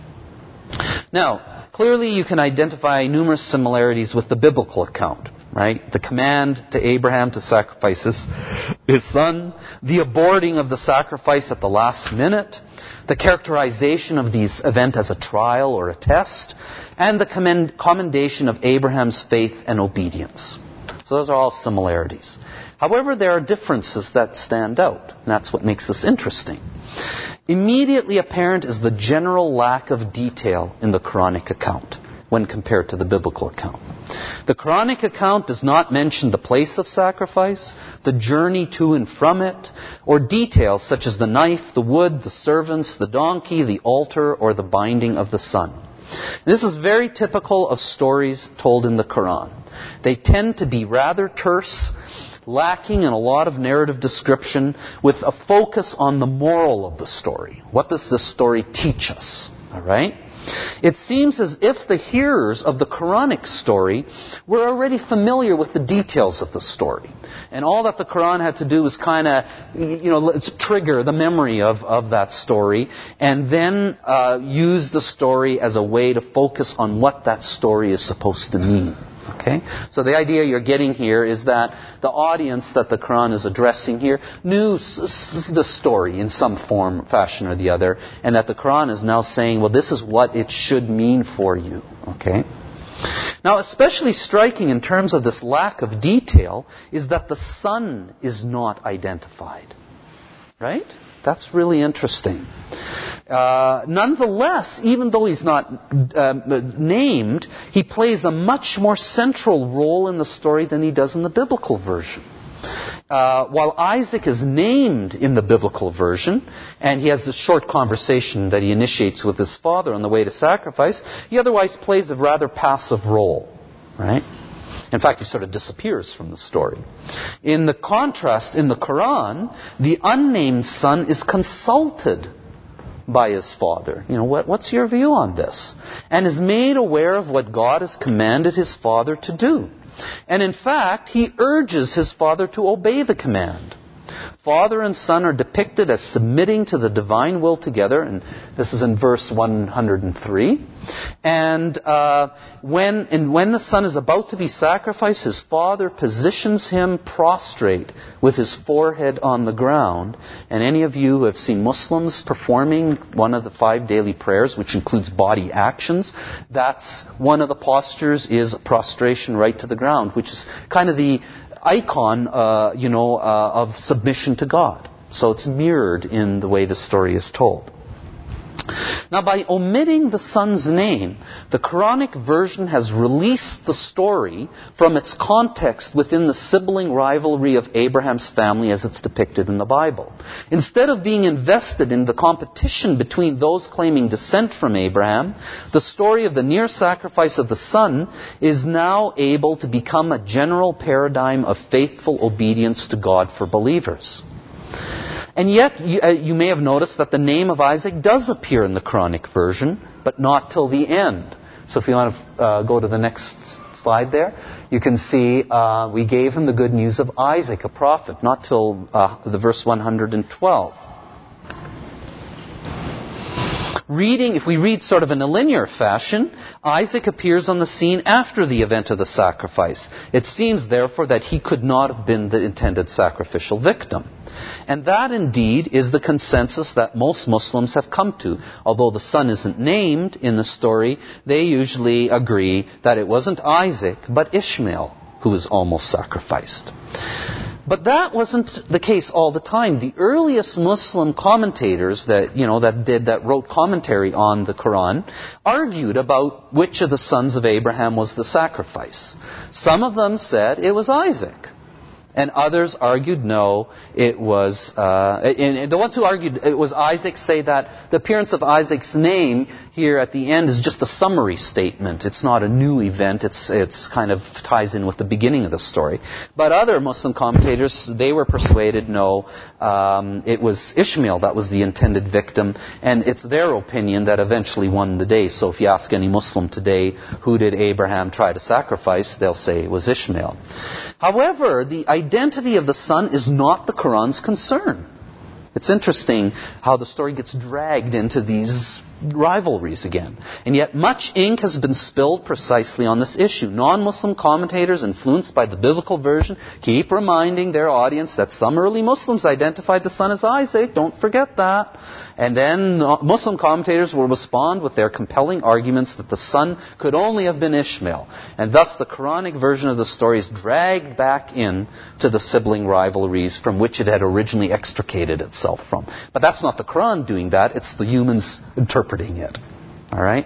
Now, clearly you can identify numerous similarities with the biblical account, right? The command to Abraham to sacrifice his son, the aborting of the sacrifice at the last minute, the characterization of this event as a trial or a test, and the commendation of Abraham's faith and obedience. So those are all similarities. However, there are differences that stand out, and that's what makes this interesting. Immediately apparent is the general lack of detail in the Quranic account when compared to the biblical account. The Quranic account does not mention the place of sacrifice, the journey to and from it, or details such as the knife, the wood, the servants, the donkey, the altar, or the binding of the son. This is very typical of stories told in the Quran. They tend to be rather terse, lacking in a lot of narrative description, with a focus on the moral of the story. What does this story teach us? All right? It seems as if the hearers of the Quranic story were already familiar with the details of the story. And all that the Quran had to do was kind of, trigger the memory of that story, and then use the story as a way to focus on what that story is supposed to mean. Okay? So the idea you're getting here is that the audience that the Quran is addressing here knew the story in some form, fashion or the other, and that the Quran is now saying, well, this is what it should mean for you. Okay? Now, especially striking in terms of this lack of detail is that the Son is not identified. Right? That's really interesting. Nonetheless, even though he's not named, he plays a much more central role in the story than he does in the biblical version. While Isaac is named in the biblical version, and he has this short conversation that he initiates with his father on the way to sacrifice, he otherwise plays a rather passive role, right? In fact, he sort of disappears from the story. In the contrast, in the Quran, the unnamed son is consulted by his father. You know, what's your view on this? And is made aware of what God has commanded his father to do. And in fact, he urges his father to obey the command. Father and son are depicted as submitting to the divine will together, and this is in verse 103. And when the son is about to be sacrificed, his father positions him prostrate with his forehead on the ground. And any of you who have seen Muslims performing one of the 5 daily prayers, which includes body actions, that's one of the postures is prostration right to the ground, which is kind of the icon, of submission to God. So it's mirrored in the way the story is told. Now, by omitting the son's name, the Quranic version has released the story from its context within the sibling rivalry of Abraham's family as it's depicted in the Bible. Instead of being invested in the competition between those claiming descent from Abraham, the story of the near sacrifice of the son is now able to become a general paradigm of faithful obedience to God for believers. And yet, you may have noticed that the name of Isaac does appear in the Quranic version, but not till the end. So if you want to go to the next slide there, you can see we gave him the good news of Isaac, a prophet, not till the verse 112. If we read sort of in a linear fashion, Isaac appears on the scene after the event of the sacrifice. It seems, therefore, that he could not have been the intended sacrificial victim. And that indeed is the consensus that most Muslims have come to. Although the son isn't named in the story, they usually agree that it wasn't Isaac, but Ishmael who was almost sacrificed. But that wasn't the case all the time. The earliest Muslim commentators that wrote commentary on the Quran argued about which of the sons of Abraham was the sacrifice. Some of them said it was Isaac. And others argued no, it was... and the ones who argued it was Isaac say that the appearance of Isaac's name here at the end is just a summary statement. It's not a new event. It's kind of ties in with the beginning of the story. But other Muslim commentators, they were persuaded no, it was Ishmael that was the intended victim. And it's their opinion that eventually won the day. So if you ask any Muslim today, who did Abraham try to sacrifice? They'll say it was Ishmael. However, the identity of the son is not the Quran's concern. It's interesting how the story gets dragged into these rivalries again. And yet much ink has been spilled precisely on this issue. Non-Muslim commentators influenced by the biblical version keep reminding their audience that some early Muslims identified the son as Isaac. Don't forget that. And then Muslim commentators will respond with their compelling arguments that the son could only have been Ishmael. And thus the Quranic version of the story is dragged back in to the sibling rivalries from which it had originally extricated itself from. But that's not the Quran doing that. It's the humans interpreting it. All right?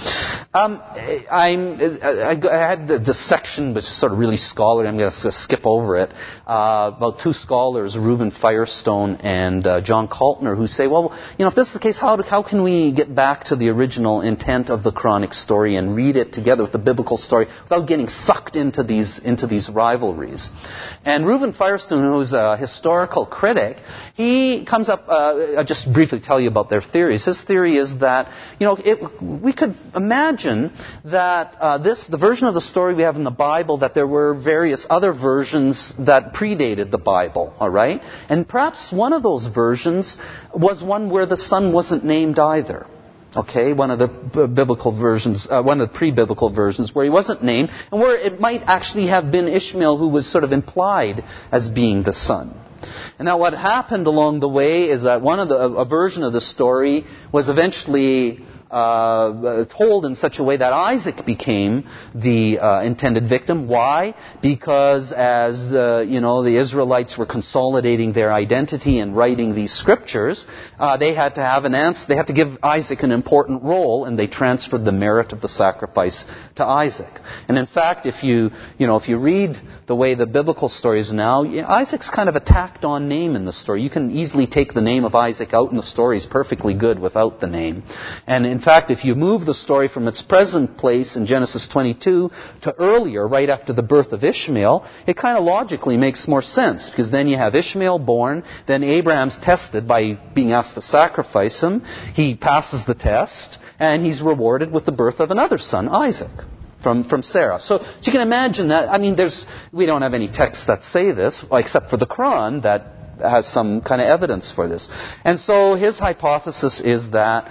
I had this section, which is sort of really scholarly. I'm going to skip over it. About 2 scholars, Reuben Firestone and John Kaltner, who say, well, if this is the case, how can we get back to the original intent of the Quranic story and read it together with the biblical story without getting sucked into these rivalries? And Reuben Firestone, who's a historical critic, he comes up. I'll just briefly tell you about their theories. His theory is that we could imagine that the version of the story we have in the Bible, that there were various other versions that predated the Bible, all right? And perhaps one of those versions was one where the son wasn't named either. Okay, one of the biblical versions, one of the pre-biblical versions where he wasn't named, and where it might actually have been Ishmael who was sort of implied as being the son. And now what happened along the way is that a version of the story was eventually told in such a way that Isaac became the intended victim. Why? Because as the Israelites were consolidating their identity and writing these scriptures, they had to have an answer. They had to give Isaac an important role, and they transferred the merit of the sacrifice to Isaac. And in fact, if you read the way the biblical story is now, Isaac's kind of a tacked on name in the story. You can easily take the name of Isaac out, and the story is perfectly good without the name. And in fact, if you move the story from its present place in Genesis 22 to earlier, right after the birth of Ishmael, it kind of logically makes more sense, because then you have Ishmael born, then Abraham's tested by being asked to sacrifice him. He passes the test, and he's rewarded with the birth of another son, Isaac, from Sarah. So you can imagine that. We don't have any texts that say this, except for the Quran that has some kind of evidence for this. And so his hypothesis is that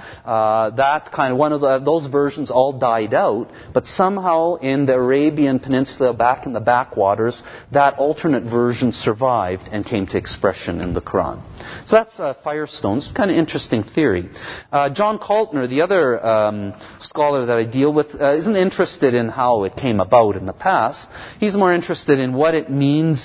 those versions all died out, but somehow in the Arabian Peninsula, back in the backwaters, that alternate version survived and came to expression in the Quran. So that's Firestone's kind of interesting theory. John Kaltner, the other scholar that I deal with, isn't interested in how it came about in the past. He's more interested in what it means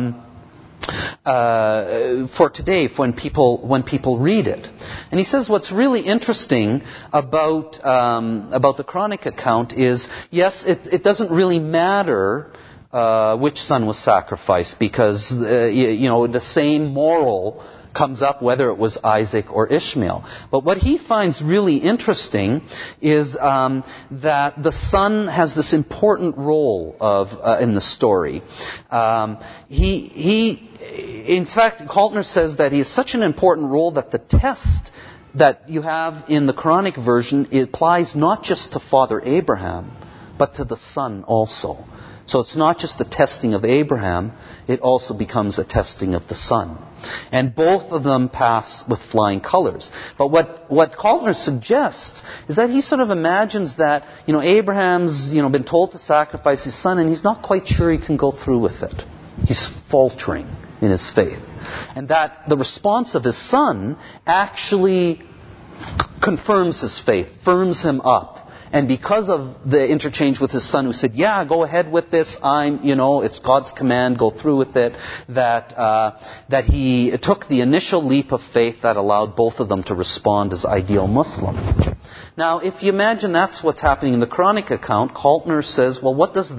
for today, when people read it. And he says what's really interesting about the Quranic account is, yes, it doesn't really matter which son was sacrificed, because the same moral comes up whether it was Isaac or Ishmael. But what he finds really interesting is that the son has this important role in the story. In fact, Kaltner says that he has such an important role that the test that you have in the Quranic version, it applies not just to Father Abraham, but to the son also. So it's not just the testing of Abraham, it also becomes a testing of the son. And both of them pass with flying colors. But what Kaltner suggests is that he sort of imagines that, Abraham's, been told to sacrifice his son, and he's not quite sure he can go through with it. He's faltering in his faith. And that the response of his son actually confirms his faith, firms him up. And because of the interchange with his son, who said, "Yeah, go ahead with this. It's God's command. Go through with it." That he took the initial leap of faith that allowed both of them to respond as ideal Muslims. Now, if you imagine that's what's happening in the Quranic account, Kaltner says, "Well, what does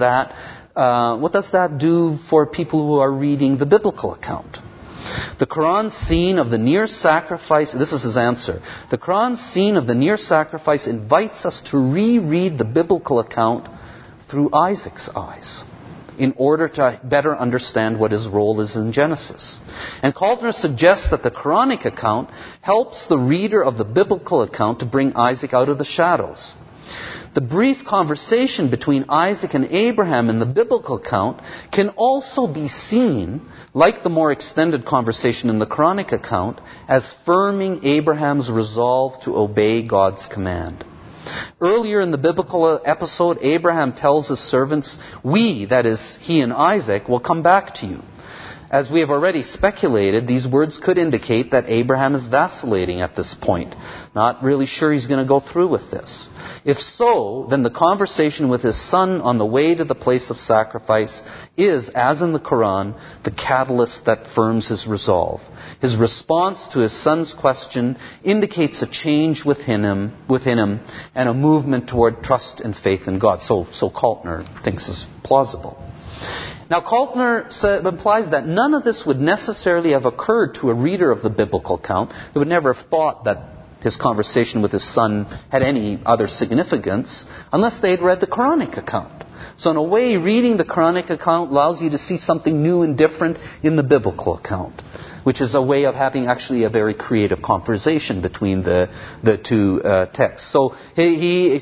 that do for people who are reading the biblical account?" The Quran scene of the near sacrifice, this is his answer, the Quran scene of the near sacrifice invites us to reread the biblical account through Isaac's eyes in order to better understand what his role is in Genesis. And Kaltner suggests that the Quranic account helps the reader of the biblical account to bring Isaac out of the shadows. The brief conversation between Isaac and Abraham in the biblical account can also be seen, like the more extended conversation in the Quranic account, as firming Abraham's resolve to obey God's command. Earlier in the biblical episode, Abraham tells his servants, "We," that is, he and Isaac, "will come back to you." As we have already speculated, these words could indicate that Abraham is vacillating at this point, not really sure he's going to go through with this. If so, then the conversation with his son on the way to the place of sacrifice is, as in the Quran, the catalyst that firms his resolve. His response to his son's question indicates a change within him and a movement toward trust and faith in God. So Kaltner thinks is plausible. Now, Kaltner implies that none of this would necessarily have occurred to a reader of the biblical account. They would never have thought that his conversation with his son had any other significance unless they had read the Quranic account. So in a way, reading the Quranic account allows you to see something new and different in the biblical account. which is a way of having actually a very creative conversation between the two texts. So he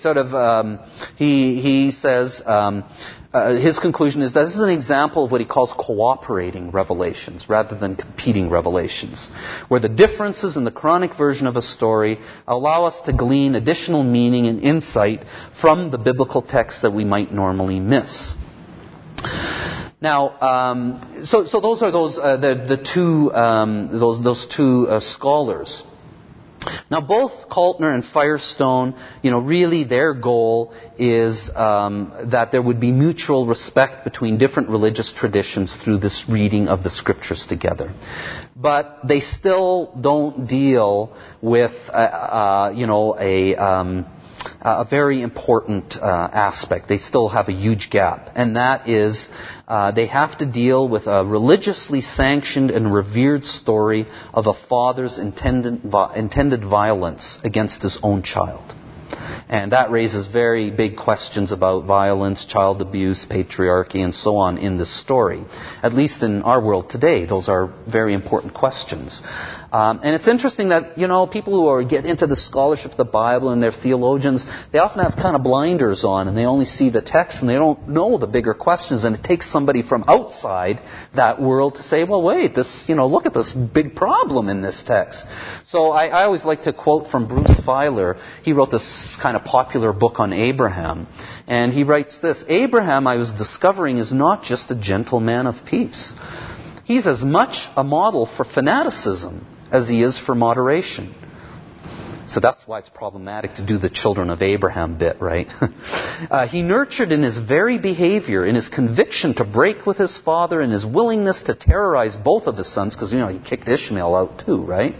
says his conclusion is that this is an example of what he calls cooperating revelations rather than competing revelations, where the differences in the Quranic version of a story allow us to glean additional meaning and insight from the biblical text that we might normally miss. Now, so those are those two scholars. Now, both Kaltner and Firestone, really their goal is that there would be mutual respect between different religious traditions through this reading of the Scriptures together. But they still don't deal with, a very important aspect. They still have a huge gap. And that is, they have to deal with a religiously sanctioned and revered story of a father's intended violence against his own child. And that raises very big questions about violence, child abuse, patriarchy, and so on in this story. At least in our world today, those are very important questions. And it's interesting that, people who get into the scholarship of the Bible and they're theologians, they often have kind of blinders on and they only see the text and they don't know the bigger questions. And it takes somebody from outside that world to say, well, wait, look at this big problem in this text. So I always like to quote from Bruce Feiler. He wrote this kind of popular book on Abraham. And he writes this: Abraham, I was discovering, is not just a gentle man of peace. He's as much a model for fanaticism as he is for moderation. So that's why it's problematic to do the children of Abraham bit, right? He nurtured in his very behavior, in his conviction to break with his father, and his willingness to terrorize both of his sons, because, he kicked Ishmael out too, right?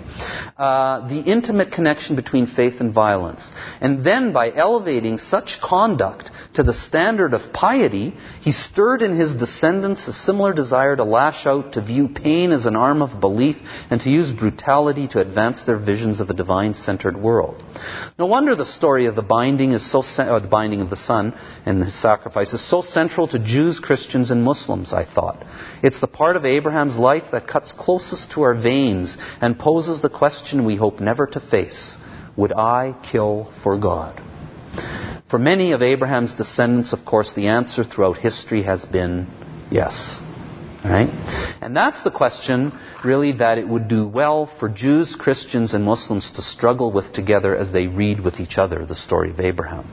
The intimate connection between faith and violence. And then by elevating such conduct to the standard of piety, he stirred in his descendants a similar desire to lash out, to view pain as an arm of belief, and to use brutality to advance their visions of a divine-centered world. No wonder the story of the binding of the Son and his sacrifice is so central to Jews, Christians, and Muslims, I thought. It's the part of Abraham's life that cuts closest to our veins and poses the question we hope never to face: would I kill for God? For many of Abraham's descendants, of course, the answer throughout history has been yes. Right? And that's the question, really, that it would do well for Jews, Christians, and Muslims to struggle with together as they read with each other the story of Abraham.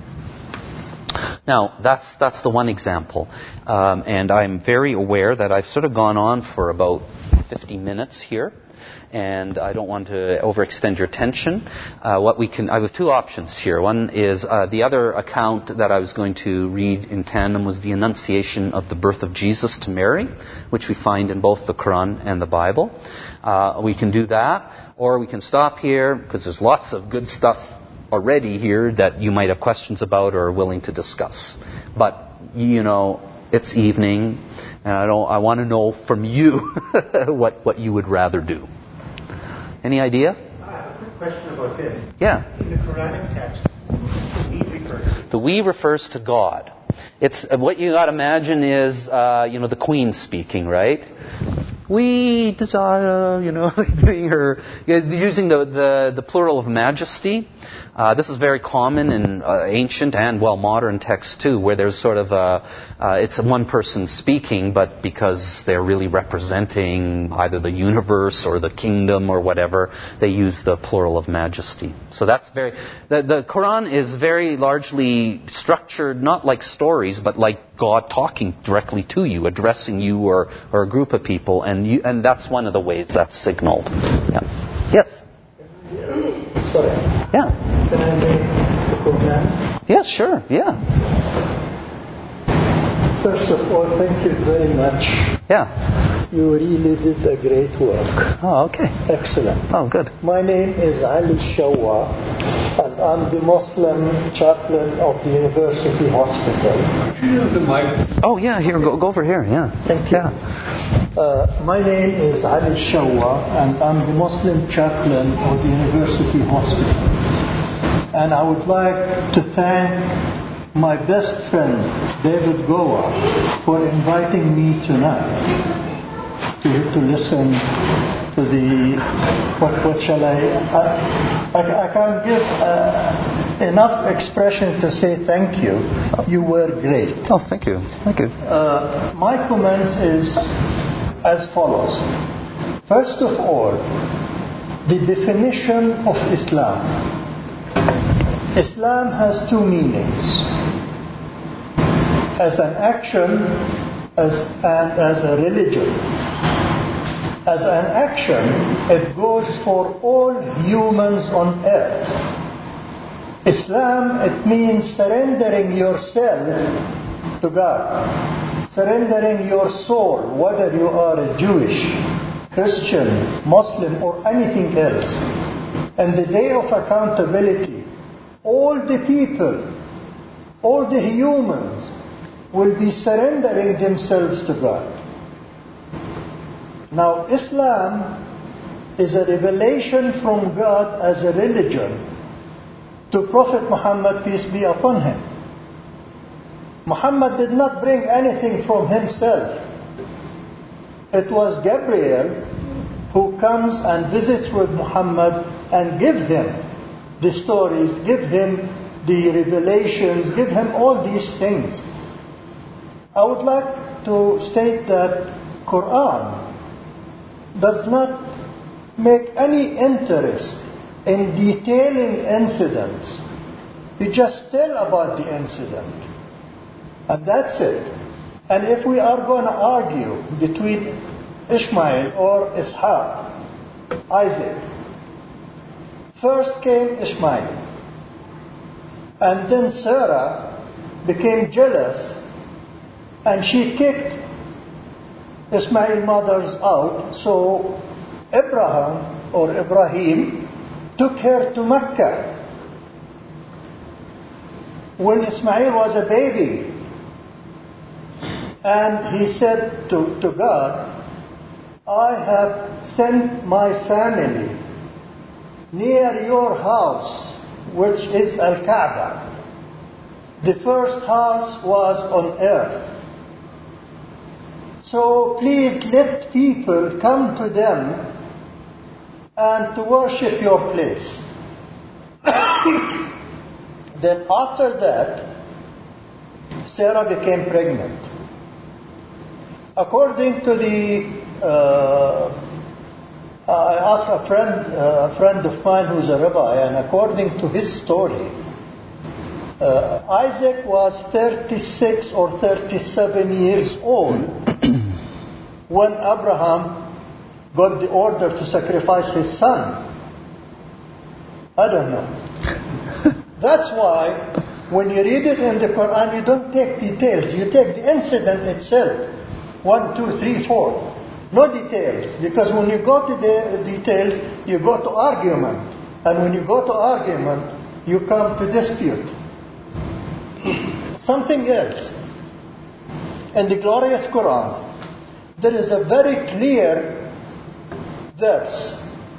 Now, that's the one example. And I'm very aware that I've sort of gone on for about 50 minutes here. And I don't want to overextend your attention. I have two options here. One is the other account that I was going to read in tandem was the Annunciation of the birth of Jesus to Mary, which we find in both the Quran and the Bible. We can do that, or we can stop here because there's lots of good stuff already here that you might have questions about or are willing to discuss. But it's evening, and I want to know from you what you would rather do. Any idea? I have a quick question about this. Yeah. In the Quranic text, the we refers to? The we refers to God. It's what you got to imagine is the Queen speaking, right? We desire, doing her, using the plural of majesty. This is very common in ancient and modern texts too, where there's sort of it's one person speaking, but because they're really representing either the universe or the kingdom or whatever, they use the plural of majesty. So that's the Quran is very largely structured not like stories, but like God talking directly to you, addressing you or a group of people, and that's one of the ways that's signaled. Yeah. Yes. Sorry. Yeah. Can I make a comment? Yeah, sure. Yeah. First of all, thank you very much. Yeah. You really did a great work. Oh, okay. Excellent. Oh, good. My name is Ali Shawwa, and I'm the Muslim chaplain of the University Hospital. Oh, yeah. Here, go over here. Yeah. Thank you. Yeah. My name is Ali Shawwa, and I'm the Muslim chaplain of the University Hospital. And I would like to thank my best friend, David Goa, for inviting me tonight. to listen to the, what shall I can't give enough expression to say thank you. You were great. Oh, thank you. Thank you. My comments is as follows. First of all, the definition of Islam. Islam has two meanings. As an action and as a religion. As an action, it goes for all humans on earth. Islam, it means surrendering yourself to God. Surrendering your soul, whether you are a Jewish, Christian, Muslim, or anything else. And the day of accountability, all the people, all the humans will be surrendering themselves to God. Now, Islam is a revelation from God as a religion to Prophet Muhammad, peace be upon him. Muhammad did not bring anything from himself. It was Gabriel who comes and visits with Muhammad and give him the stories, give him the revelations, give him all these things. I would like to state that Quran does not make any interest in detailing incidents. You just tell about the incident. And that's it. And if we are going to argue between Ishmael or Ishaq, Isaac, first came Ishmael. And then Sarah became jealous and she kicked Ismail's mothers out. So Abraham or Ibrahim took her to Mecca. When Ismail was a baby, and he said to God, I have sent my family near your house, which is Al-Kaaba. The first house was on earth. So please let people come to them and to worship your place. Then after that, Sarah became pregnant. According to I asked a friend of mine who's a rabbi, and according to his story, Isaac was 36 or 37 years old when Abraham got the order to sacrifice his son. I don't know. That's why when you read it in the Quran, you don't take details. You take the incident itself. 1, 2, 3, 4. No details. Because when you go to the details, you go to argument. And when you go to argument, you come to dispute. Something else. In the glorious Quran, there is a very clear verse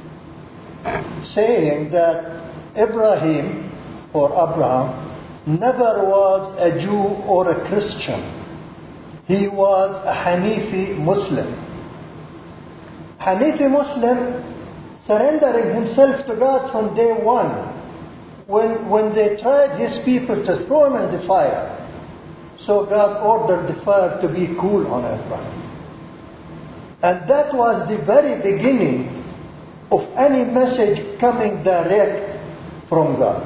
saying that Abraham never was a Jew or a Christian. He was a Hanifi Muslim. Hanifi Muslim, surrendering himself to God from day one. When they tried his people to throw him in the fire, so God ordered the fire to be cool on Abraham. And that was the very beginning of any message coming direct from God.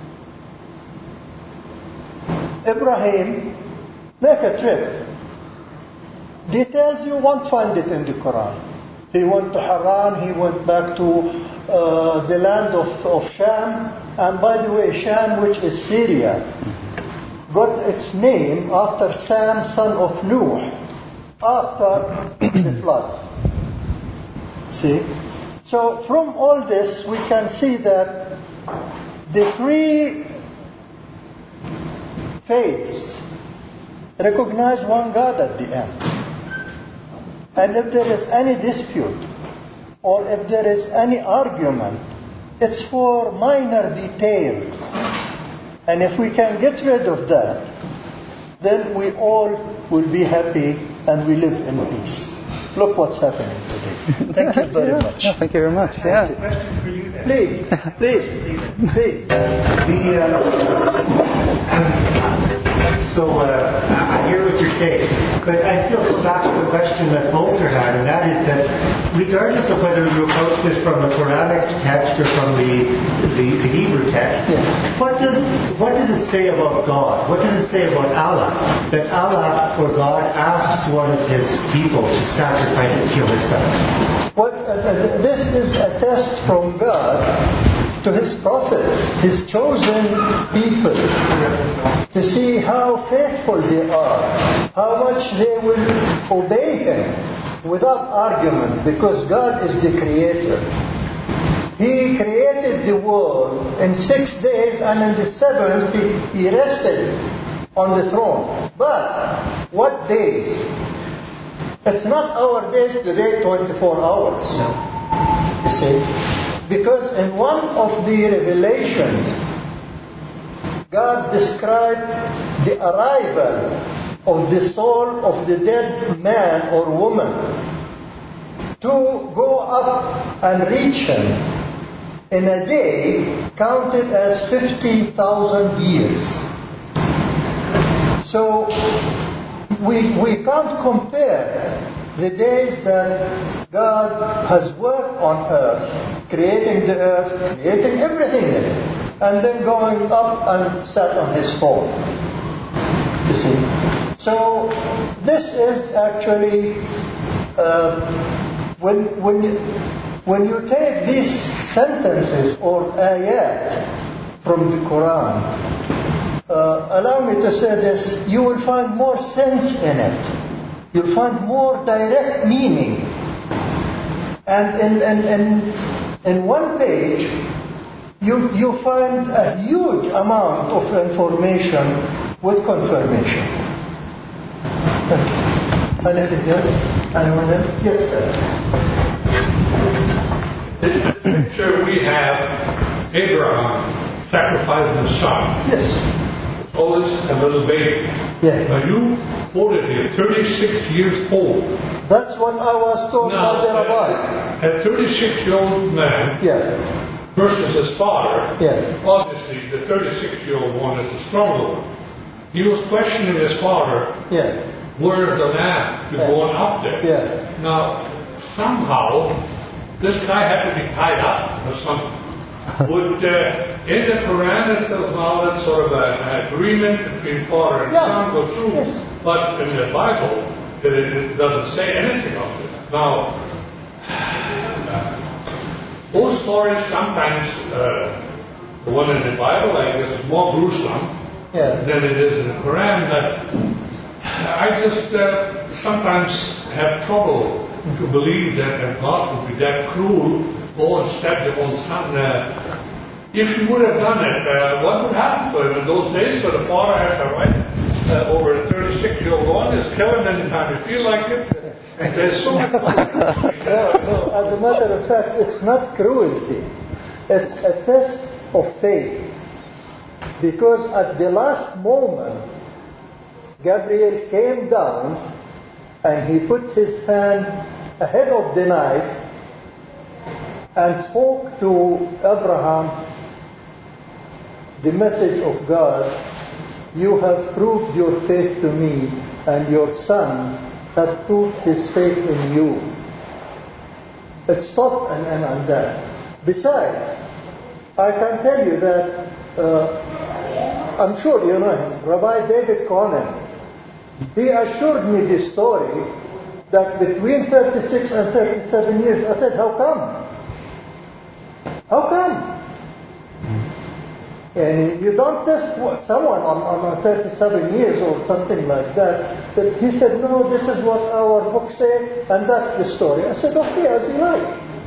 Abraham, make a trip. Details you won't find it in the Quran. He went to Haran, he went back to the land of Sham. And by the way, Sham, which is Syria, got its name after Sam, son of Noah, after the flood. See? So from all this, we can see that the three faiths recognize one God at the end. And if there is any dispute, or if there is any argument, it's for minor details. And if we can get rid of that, then we all will be happy and we live in peace. look what's happening today. Thank you very much. No, thank you very much. Yeah. Question for you then. Please. I hear what you're saying, but I still come back to the question that Volker had, and that is that regardless of whether you approach this from the Quranic text or from the Hebrew text, what does it say about God? What does it say about Allah? That Allah or God asks one of his people to sacrifice and kill his son. This is a test from God to his prophets, his chosen people, to see how faithful they are, how much they will obey him without argument, because God is the creator. He created the world in 6 days, and in the seventh he rested on the throne. But what days? It's not our days today, 24 hours. You see? Because in one of the revelations, God described the arrival of the soul of the dead man or woman to go up and reach him in a day counted as 50,000 years. So we can't compare the days that God has worked on earth, creating the earth, creating everything in it, and then going up and sat on his throne. You see? So this is actually when you take these sentences or ayat from the Quran, allow me to say this, you will find more sense in it. You'll find more direct meaning. And in one page, you find a huge amount of information with confirmation. Thank you. Anything else? Anyone else? Yes, sir. In the picture we have Abraham sacrificing his son. Yes. Oldest and little baby. Yeah. Now you quoted here 36 years old. That's what I was told by the rabbi. A 36-year-old man versus his father. Yeah. Obviously, the 36-year-old one is the stronger one. He was questioning his father. Yeah. Where's the lamb? You're going up there. Yeah. Now, somehow, this guy had to be tied up or something. Would in the Quran it says now that's sort of an agreement between father and son go through, but in the Bible it doesn't say anything of it. Now, those stories sometimes, the one in the Bible, I guess, is more gruesome than it is in the Quran. That I just sometimes have trouble to believe that God would be that cruel. Go and stab your own son. If you would have done it, what would happen to him in those days? So the father had the right over a 36-year-old one is kill him anytime you feel like it. There's so much. No, as a matter of fact, it's not cruelty. It's a test of faith. Because at the last moment, Gabriel came down and he put his hand ahead of the knife and spoke to Abraham the message of God. You have proved your faith to me, and your son has proved his faith in you. It stopped and that. Besides, I can tell you that, I'm sure you know him, Rabbi David Conan. He assured me this story that between 36 and 37 years, I said, how come? How come? And you don't test someone on 37 years or something like that. But he said, no, this is what our books say, and that's the story. I said, okay, as you like.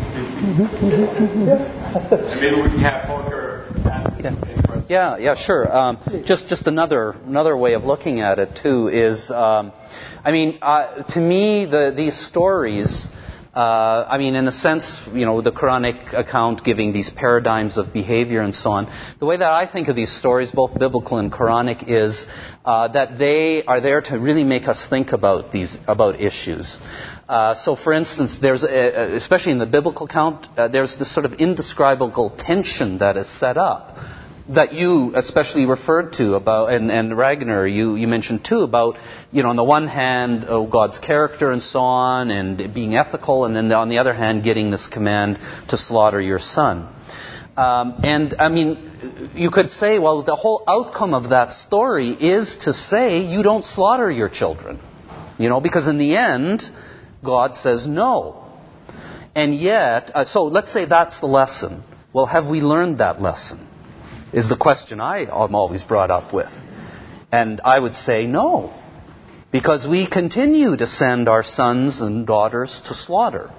Maybe we can have Volker answer. Yeah, sure. Just another way of looking at it too is, to me, these stories I mean, in a sense, the Quranic account giving these paradigms of behavior and so on. The way that I think of these stories, both biblical and Quranic, is that they are there to really make us think about issues. So, for instance, there's, especially in the biblical account, there's this sort of indescribable tension that is set up that you especially referred to about, and Ragnar, you mentioned too, about, on the one hand, God's character and so on, and being ethical, and then on the other hand, getting this command to slaughter your son. And, I mean, you could say, well, the whole outcome of that story is to say you don't slaughter your children. Because in the end, God says no. And yet, so let's say that's the lesson. Well, have we learned that lesson? Is the question I'm always brought up with. And I would say no. Because we continue to send our sons and daughters to slaughter.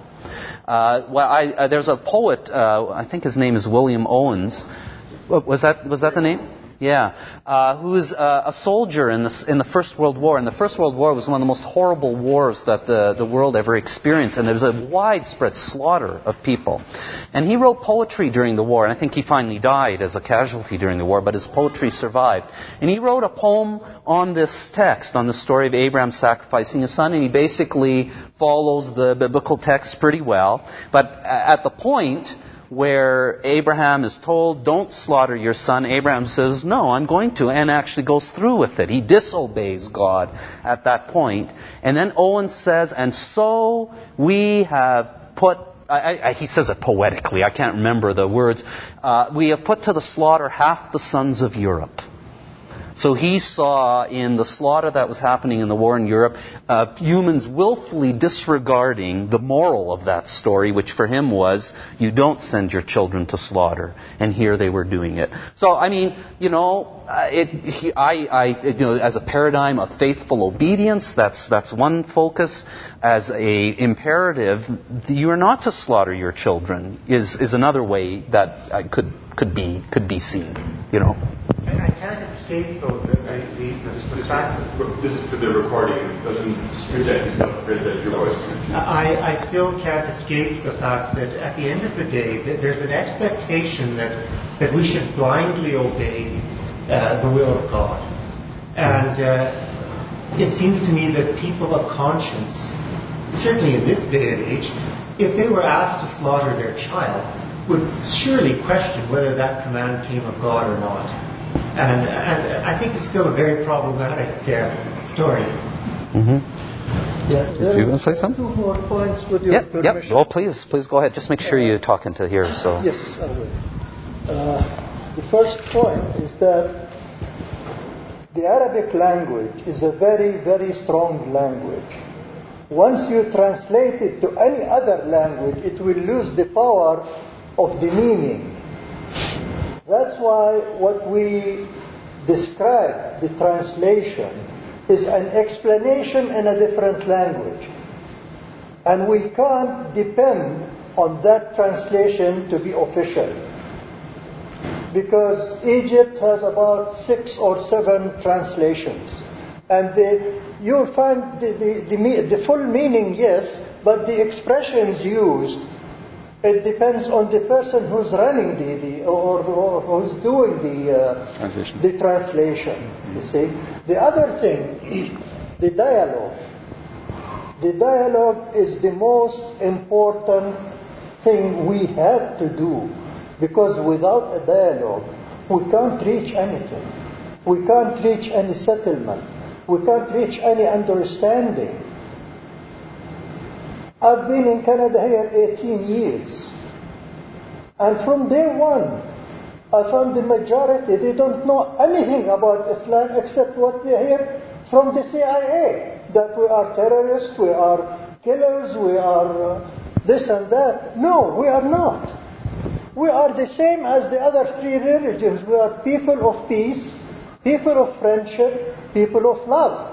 There's a poet, I think his name is William Owens. Was that the name? Yeah. Who's a soldier in the First World War. And the First World War was one of the most horrible wars that the world ever experienced. And there was a widespread slaughter of people. And he wrote poetry during the war. And I think he finally died as a casualty during the war, but his poetry survived. And he wrote a poem on this text, on the story of Abraham sacrificing his son. And he basically follows the biblical text pretty well. But at the point where Abraham is told, don't slaughter your son, Abraham says, no, I'm going to, and actually goes through with it. He disobeys God at that point. And then Owen says, and so we have put, he says it poetically, I can't remember the words, we have put to the slaughter half the sons of Europe. So he saw in the slaughter that was happening in the war in Europe, humans willfully disregarding the moral of that story, which for him was, you don't send your children to slaughter. And here they were doing it. So, I mean, as a paradigm of faithful obedience, that's one focus. As a imperative, you are not to slaughter your children is another way that could be seen, I can't escape, though, the fact that this is for the recording. It doesn't project yourself, project your voice. I still can't escape the fact that at the end of the day, that there's an expectation that we should blindly obey the will of God. And it seems to me that people of conscience, certainly in this day and age, if they were asked to slaughter their child, would surely question whether that command came of God or not. And I think it's still a very problematic story. Mm-hmm. Yeah, Did you want to say something? 2 more points with your permission. Yep. Well, please go ahead. Just make sure you're talking to here. So. Yes, I will. The first point is that the Arabic language is a very, very strong language. Once you translate it to any other language, it will lose the power of the meaning. That's why what we describe, the translation, is an explanation in a different language. And we can't depend on that translation to be official. Because Egypt has about 6 or 7 translations. And you'll find the full meaning, yes, but the expressions used, it depends on the person who's running or who's doing the translation. You see, the other thing, the dialogue. The dialogue is the most important thing we have to do, because without a dialogue, we can't reach anything. We can't reach any settlement. We can't reach any understanding. I've been in Canada here 18 years. And from day one, I found the majority, they don't know anything about Islam except what they hear from the CIA. That we are terrorists, we are killers, we are this and that. No, we are not. We are the same as the other 3 religions. We are people of peace, people of friendship, people of love.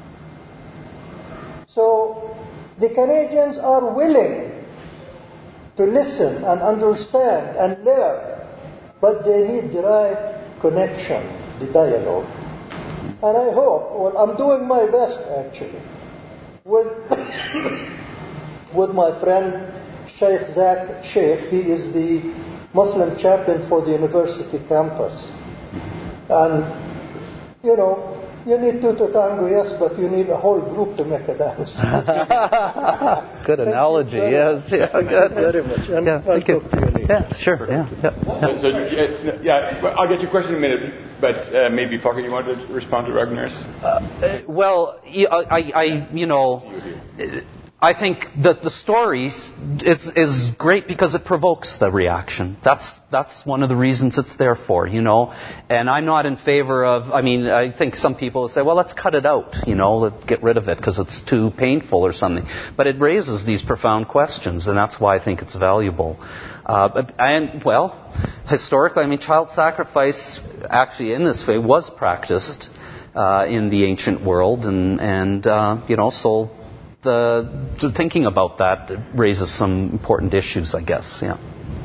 So, the Canadians are willing to listen and understand and learn, but they need the right connection, the dialogue. And I hope, I'm doing my best actually, with with my friend Sheikh Zak Sheikh. He is the Muslim chaplain for the university campus. And, you know, you need two to tango, yes, but you need a whole group to make a dance. Good analogy, yes. Yeah, good. Very much. And Yeah, thank you. Yeah, sure. Yeah. I'll get your question in a minute, but maybe, Parker, you want to respond to Ragnar's? I think that the stories is great because it provokes the reaction. That's one of the reasons it's there for, you know. And I'm not in favor of, I think some people will say, well, let's cut it out, you know, let's get rid of it because it's too painful or something. But it raises these profound questions, and that's why I think it's valuable. Historically, child sacrifice actually in this way was practiced in the ancient world, and so thinking about that raises some important issues, I guess. Yeah.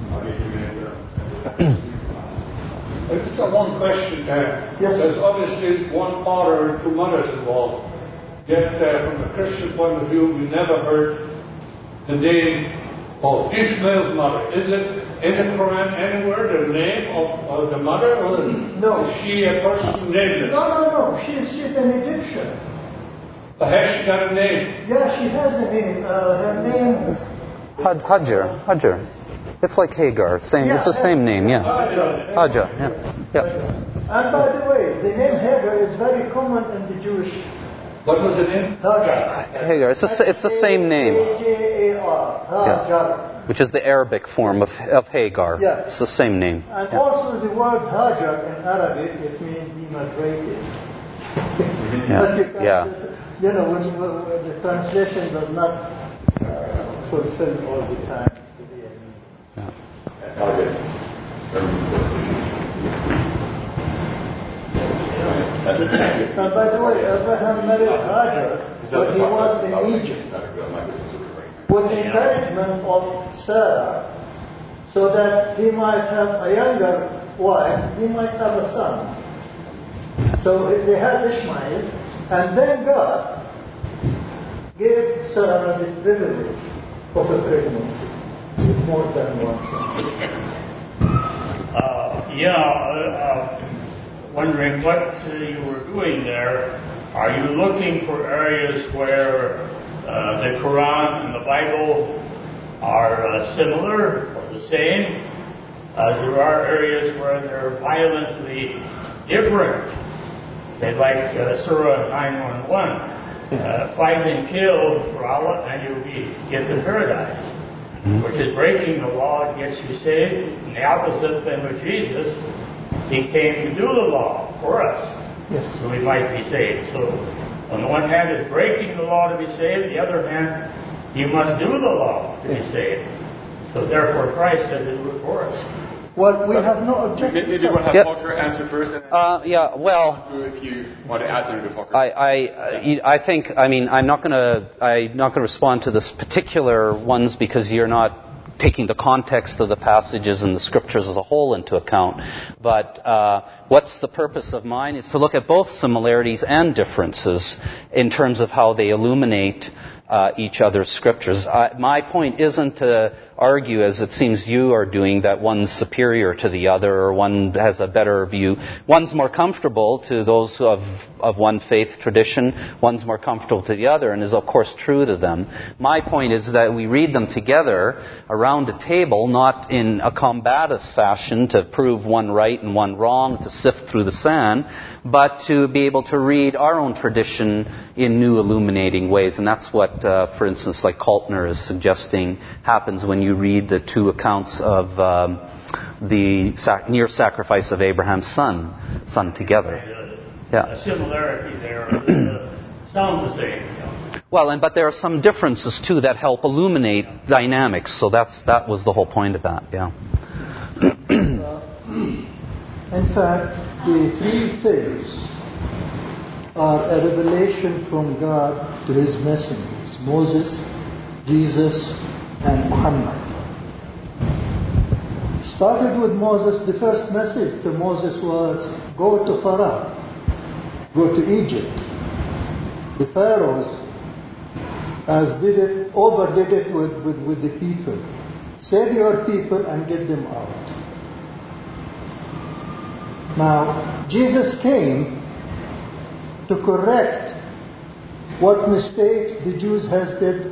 Just one question. Yes. There's obviously one father and two mothers involved. Yet, from a Christian point of view, we never heard the name of Ishmael's mother. Is it in the Quran anywhere the name of the mother, or No. is she a person nameless? No. She's an Egyptian. Has she got a name? Yeah, she has a name. Her name is... Hajar. It's like Hagar. It's the same name, yeah. Hajar, yeah. And by the way, the name Hagar is very common in the Jewish... What was the name? Hagar. It's the same name. Hajar. Yeah. Which is the Arabic form of Hagar. Yeah. It's the same name. And also the word Hajar in Arabic, it means immigrated. But you can't, when the translation does not fulfill all the time. And by the way, Abraham married Hajar when he was in Egypt with the encouragement of Sarah, so that he might have a younger wife, he might have a son. So they had Ishmael, and then God gave Sarah the privilege of a pregnancy with more than one son. Wondering what you were doing there. Are you looking for areas where the Quran and the Bible are similar or the same, as there are areas where they're violently different? Say like Surah 911, fight and kill for Allah and you'll get to paradise, which is breaking the law gets you saved. And the opposite thing with Jesus, He came to do the law for us, so we might be saved. So on the one hand, it's breaking the law to be saved. On the other hand, you must do the law to be saved. So therefore, Christ had to do it for us. Well, we have no objection. Maybe we'll have Parker answer first. And if you want to add something to Parker. I think, I'm not going to respond to this particular ones because you're not taking the context of the passages and the scriptures as a whole into account. But what's the purpose of mine is to look at both similarities and differences in terms of how they illuminate each other's scriptures. My point isn't to argue, as it seems you are doing, that one's superior to the other or one has a better view. One's more comfortable to those of one faith tradition, one's more comfortable to the other, and is of course true to them. My point is that we read them together around a table, not in a combative fashion to prove one right and one wrong, to sift through the sand, but to be able to read our own tradition in new illuminating ways. And that's what, for instance, like Kaltner is suggesting happens when you read the two accounts of the near sacrifice of Abraham's son together. A similarity there, sound the same. Well, but there are some differences too that help illuminate dynamics. So that was the whole point of that. Yeah. In fact, the three faiths are a revelation from God to His messengers: Moses, Jesus, and Muhammad. Started with Moses. The first message to Moses was, go to Pharaoh, go to Egypt. The pharaohs overdid it with the people. Save your people and get them out. Now, Jesus came to correct what mistakes the Jews has did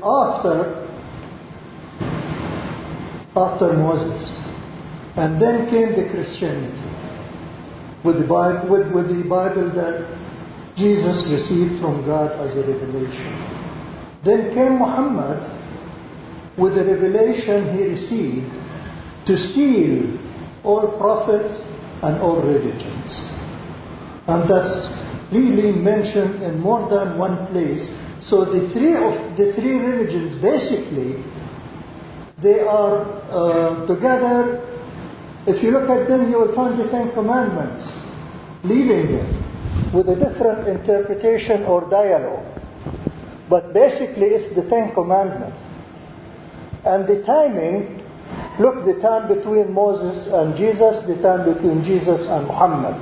after Moses. And then came the Christianity with the Bible that Jesus received from God as a revelation. Then came Muhammad with the revelation he received to seal all prophets and all religions. And that's really mentioned in more than one place. So the three religions, basically, they are together. If you look at them, you will find the Ten Commandments leading them with a different interpretation or dialogue. But basically, it's the Ten Commandments. And the timing, look, the time between Moses and Jesus, the time between Jesus and Muhammad.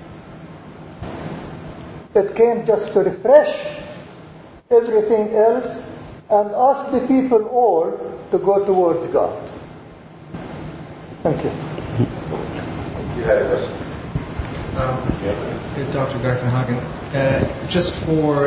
It came just to refresh everything else and ask the people all to go towards God. Thank you. You had a question? Dr. Garfinhagen, just for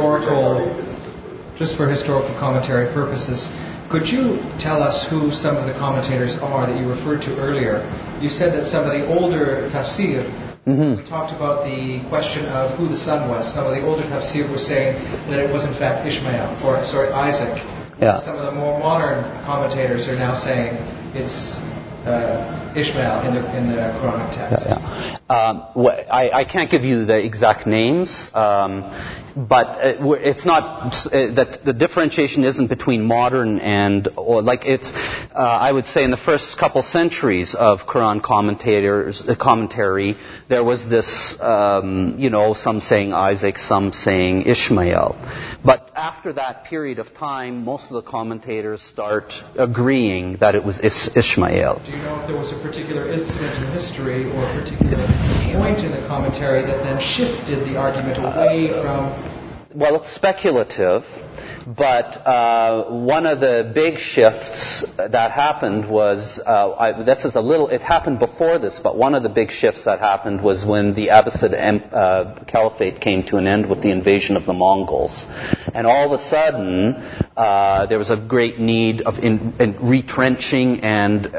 historical commentary purposes, could you tell us who some of the commentators are that you referred to earlier? You said that some of the older tafsir, we talked about the question of who the son was. Some of the older tafsir were saying that it was in fact Isaac. Yeah. Some of the more modern commentators are now saying it's Ishmael in the Quranic text. I can't give you the exact names, but it's not that the differentiation isn't between modern and I would say in the first couple centuries of Quran commentary, there was this some saying Isaac, some saying Ishmael. But after that period of time, most of the commentators start agreeing that it was Ishmael. Do you know if there was a particular incident in history or a particular point in the commentary that then shifted the argument away from... Well, it's speculative, but one of the big shifts that happened was, it happened before this, but one of the big shifts that happened was when the Abbasid Caliphate came to an end with the invasion of the Mongols. And all of a sudden, there was a great need of retrenching and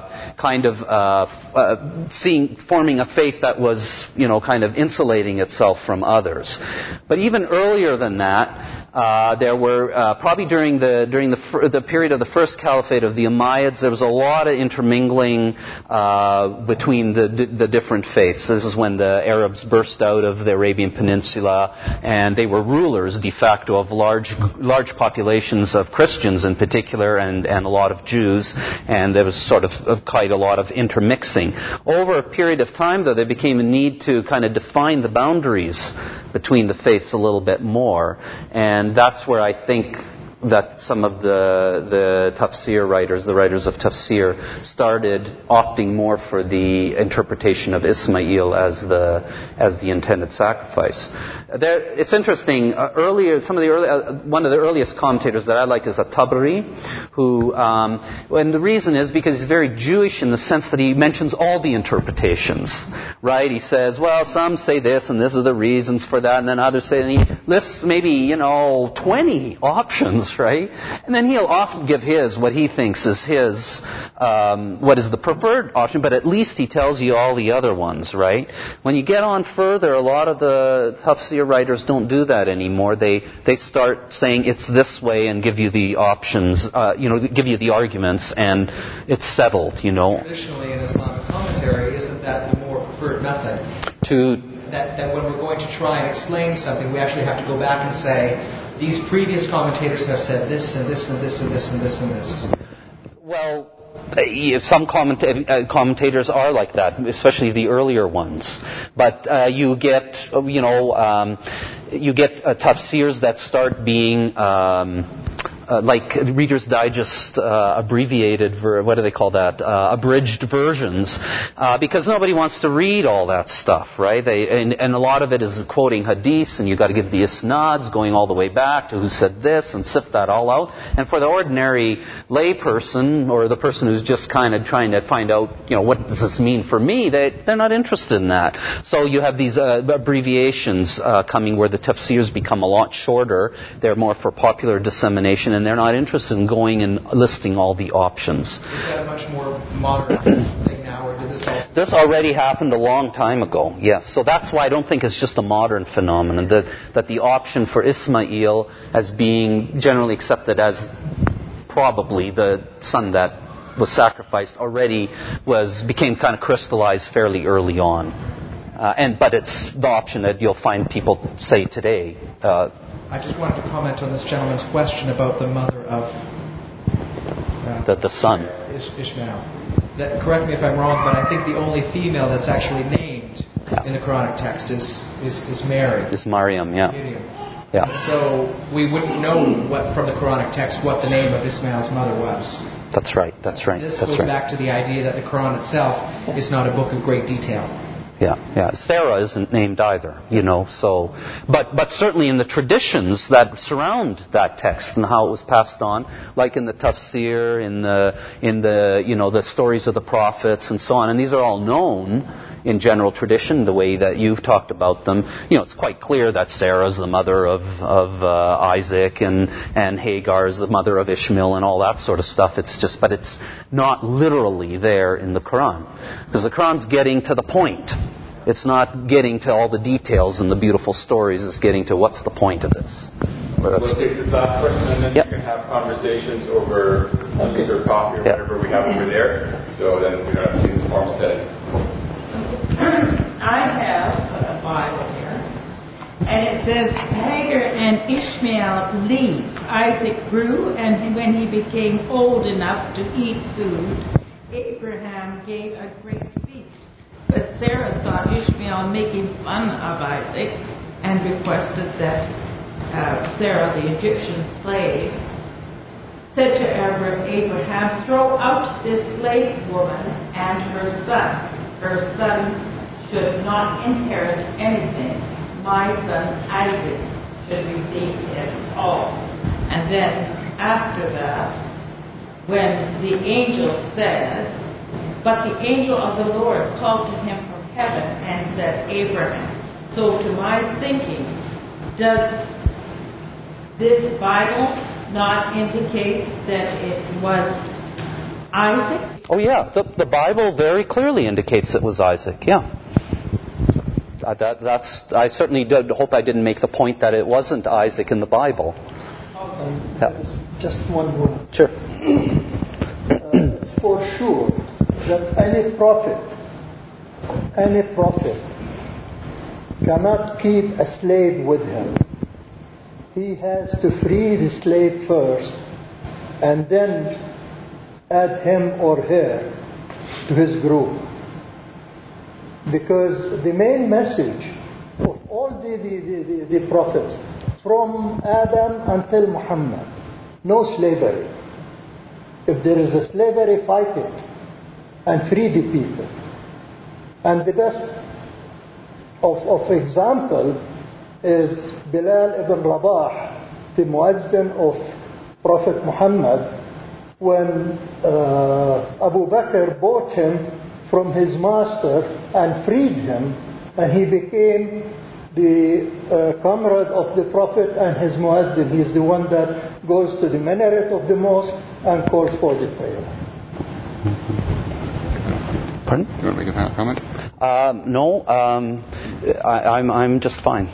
forming a faith that was, kind of insulating itself from others. But even earlier than that, there were probably during the period of the first caliphate of the Umayyads, there was a lot of intermingling between the different faiths. This is when the Arabs burst out of the Arabian Peninsula, and they were rulers de facto of large populations of Christians in particular, and a lot of Jews, and there was sort of quite a lot of intermixing. Over a period of time, though, there became a need to kind of define the boundaries between the faiths a little bit more, and that's where I think that some of the tafsir writers, the writers of tafsir, started opting more for the interpretation of Ismail as the intended sacrifice. It's interesting. One of the earliest commentators that I like is At-Tabari, who, and the reason is because he's very Jewish in the sense that he mentions all the interpretations, right? He says, well, some say this, and this are the reasons for that, and then others say, and he lists maybe 20 options. Right? And then he'll often give what he thinks is his, what is the preferred option, but at least he tells you all the other ones, right? When you get on further, a lot of the tafsir writers don't do that anymore. They start saying it's this way and give you the options, give you the arguments, and it's settled, Traditionally in Islamic commentary, isn't that the more preferred method? That when we're going to try and explain something, we actually have to go back and say, these previous commentators have said this and this and this and this and this and this. Well, some commentators are like that, especially the earlier ones. But you get tafsirs that start being like Reader's Digest abbreviated, what do they call that? Abridged versions, because nobody wants to read all that stuff, right? And a lot of it is quoting hadiths, and you've got to give the isnads going all the way back to who said this and sift that all out. And for the ordinary layperson, or the person who's just kind of trying to find out, what does this mean for me, they're not interested in that. So you have these abbreviations coming where the tafsirs become a lot shorter. They're more for popular dissemination, and they're not interested in going and listing all the options. Is that a much more modern thing now, or did this also... This already happened a long time ago, yes. So that's why I don't think it's just a modern phenomenon, that the option for Ismail as being generally accepted as probably the son that was sacrificed already became kind of crystallized fairly early on. But it's the option that you'll find people say today. I just wanted to comment on this gentleman's question about the mother of the son. Ishmael. Correct me if I'm wrong, but I think the only female that's actually named in the Quranic text is Mary. Is Maryam, yeah. Miriam. Yeah. So we wouldn't know from the Quranic text what the name of Ismail's mother was. That's right. This goes back to the idea that the Quran itself is not a book of great detail. Yeah. Sarah isn't named either, so... But certainly in the traditions that surround that text and how it was passed on, like in the tafsir, in the stories of the prophets and so on, and these are all known in general tradition, the way that you've talked about them. It's quite clear that Sarah is the mother of Isaac and Hagar is the mother of Ishmael and all that sort of stuff. But it's not literally there in the Quran. Because the Quran's getting to the point. It's not getting to all the details and the beautiful stories. It's getting to what's the point of this. We'll take this last question, and then you can have conversations over lunch or coffee or whatever we have over there. So then we don't have to do this formal setting. I have a Bible here, and it says, Hagar and Ishmael leave. Isaac grew, and when he became old enough to eat food, Abraham gave a great feast. But Sarah saw Ishmael making fun of Isaac and requested that Sarah, the Egyptian slave, said to Abraham, throw out this slave woman and her son. Her son should not inherit anything. My son Isaac should receive it all. And then after that, when the angel said, but the angel of the Lord called to him from heaven and said, Abraham. So to my thinking, does this Bible not indicate that it was Isaac? Oh yeah, the Bible very clearly indicates it was Isaac, yeah. I certainly hope I didn't make the point that it wasn't Isaac in the Bible. Just one word. Sure. It's for sure that any prophet cannot keep a slave with him. He has to free the slave first and then add him or her to his group. Because the main message of all the prophets, from Adam until Muhammad, no slavery. If there is a slavery, fight it and free the people. And the best of example is Bilal ibn Rabah, the muazzin of Prophet Muhammad, when Abu Bakr bought him from his master and freed him, and he became the comrade of the Prophet and his muazzin. He is the one that goes to the minaret of the mosque and calls for the prayer. Pardon? Do you want to make a final comment? No, I'm just fine.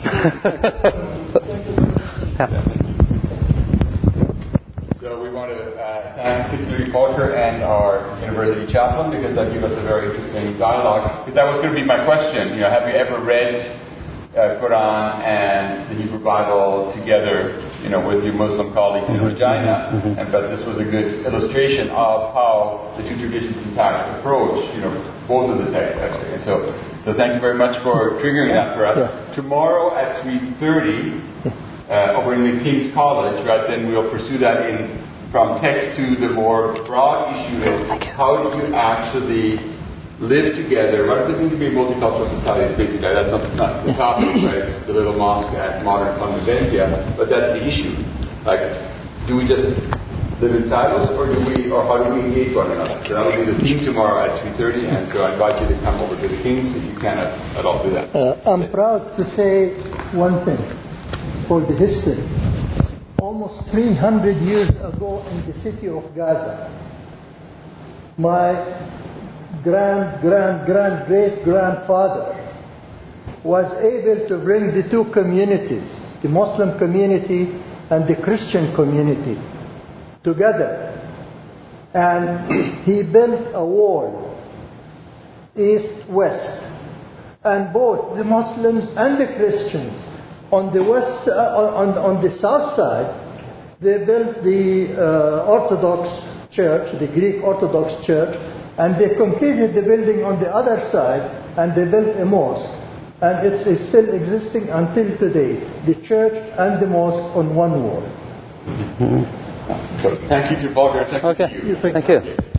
So we want to thank Fitzmaurice Falker and our university chaplain, because that gave us a very interesting dialogue. Because that was going to be my question. Have you ever read Quran and the Hebrew Bible together, with your Muslim colleagues in Regina? But this was a good illustration of how the two traditions, in fact, approach, both of the texts, actually. And so thank you very much for triggering that for us. Tomorrow at 3:30. over in the King's College, right, then we'll pursue that from text to the more broad issue is how do you actually live together? What does it mean to be a multicultural society? Basically, that's not the topic, right? It's the little mosque at modern convivencia, but that's the issue. Like, do we just live in silos, or how do we engage one another? So that will be the theme tomorrow at 3:30, and so I invite you to come over to the Kings if you can at all do that. I'm proud to say one thing for the history. Almost 300 years ago in the city of Gaza, my great-grandfather was able to bring the two communities, the Muslim community and the Christian community, together. And he built a wall, east-west. And both the Muslims and the Christians on the west, on the south side, they built the Orthodox Church, the Greek Orthodox Church, and they completed the building on the other side, and they built a mosque. And it's still existing until today, the church and the mosque on one wall. So thank you to Volker. Thank you. Thank you.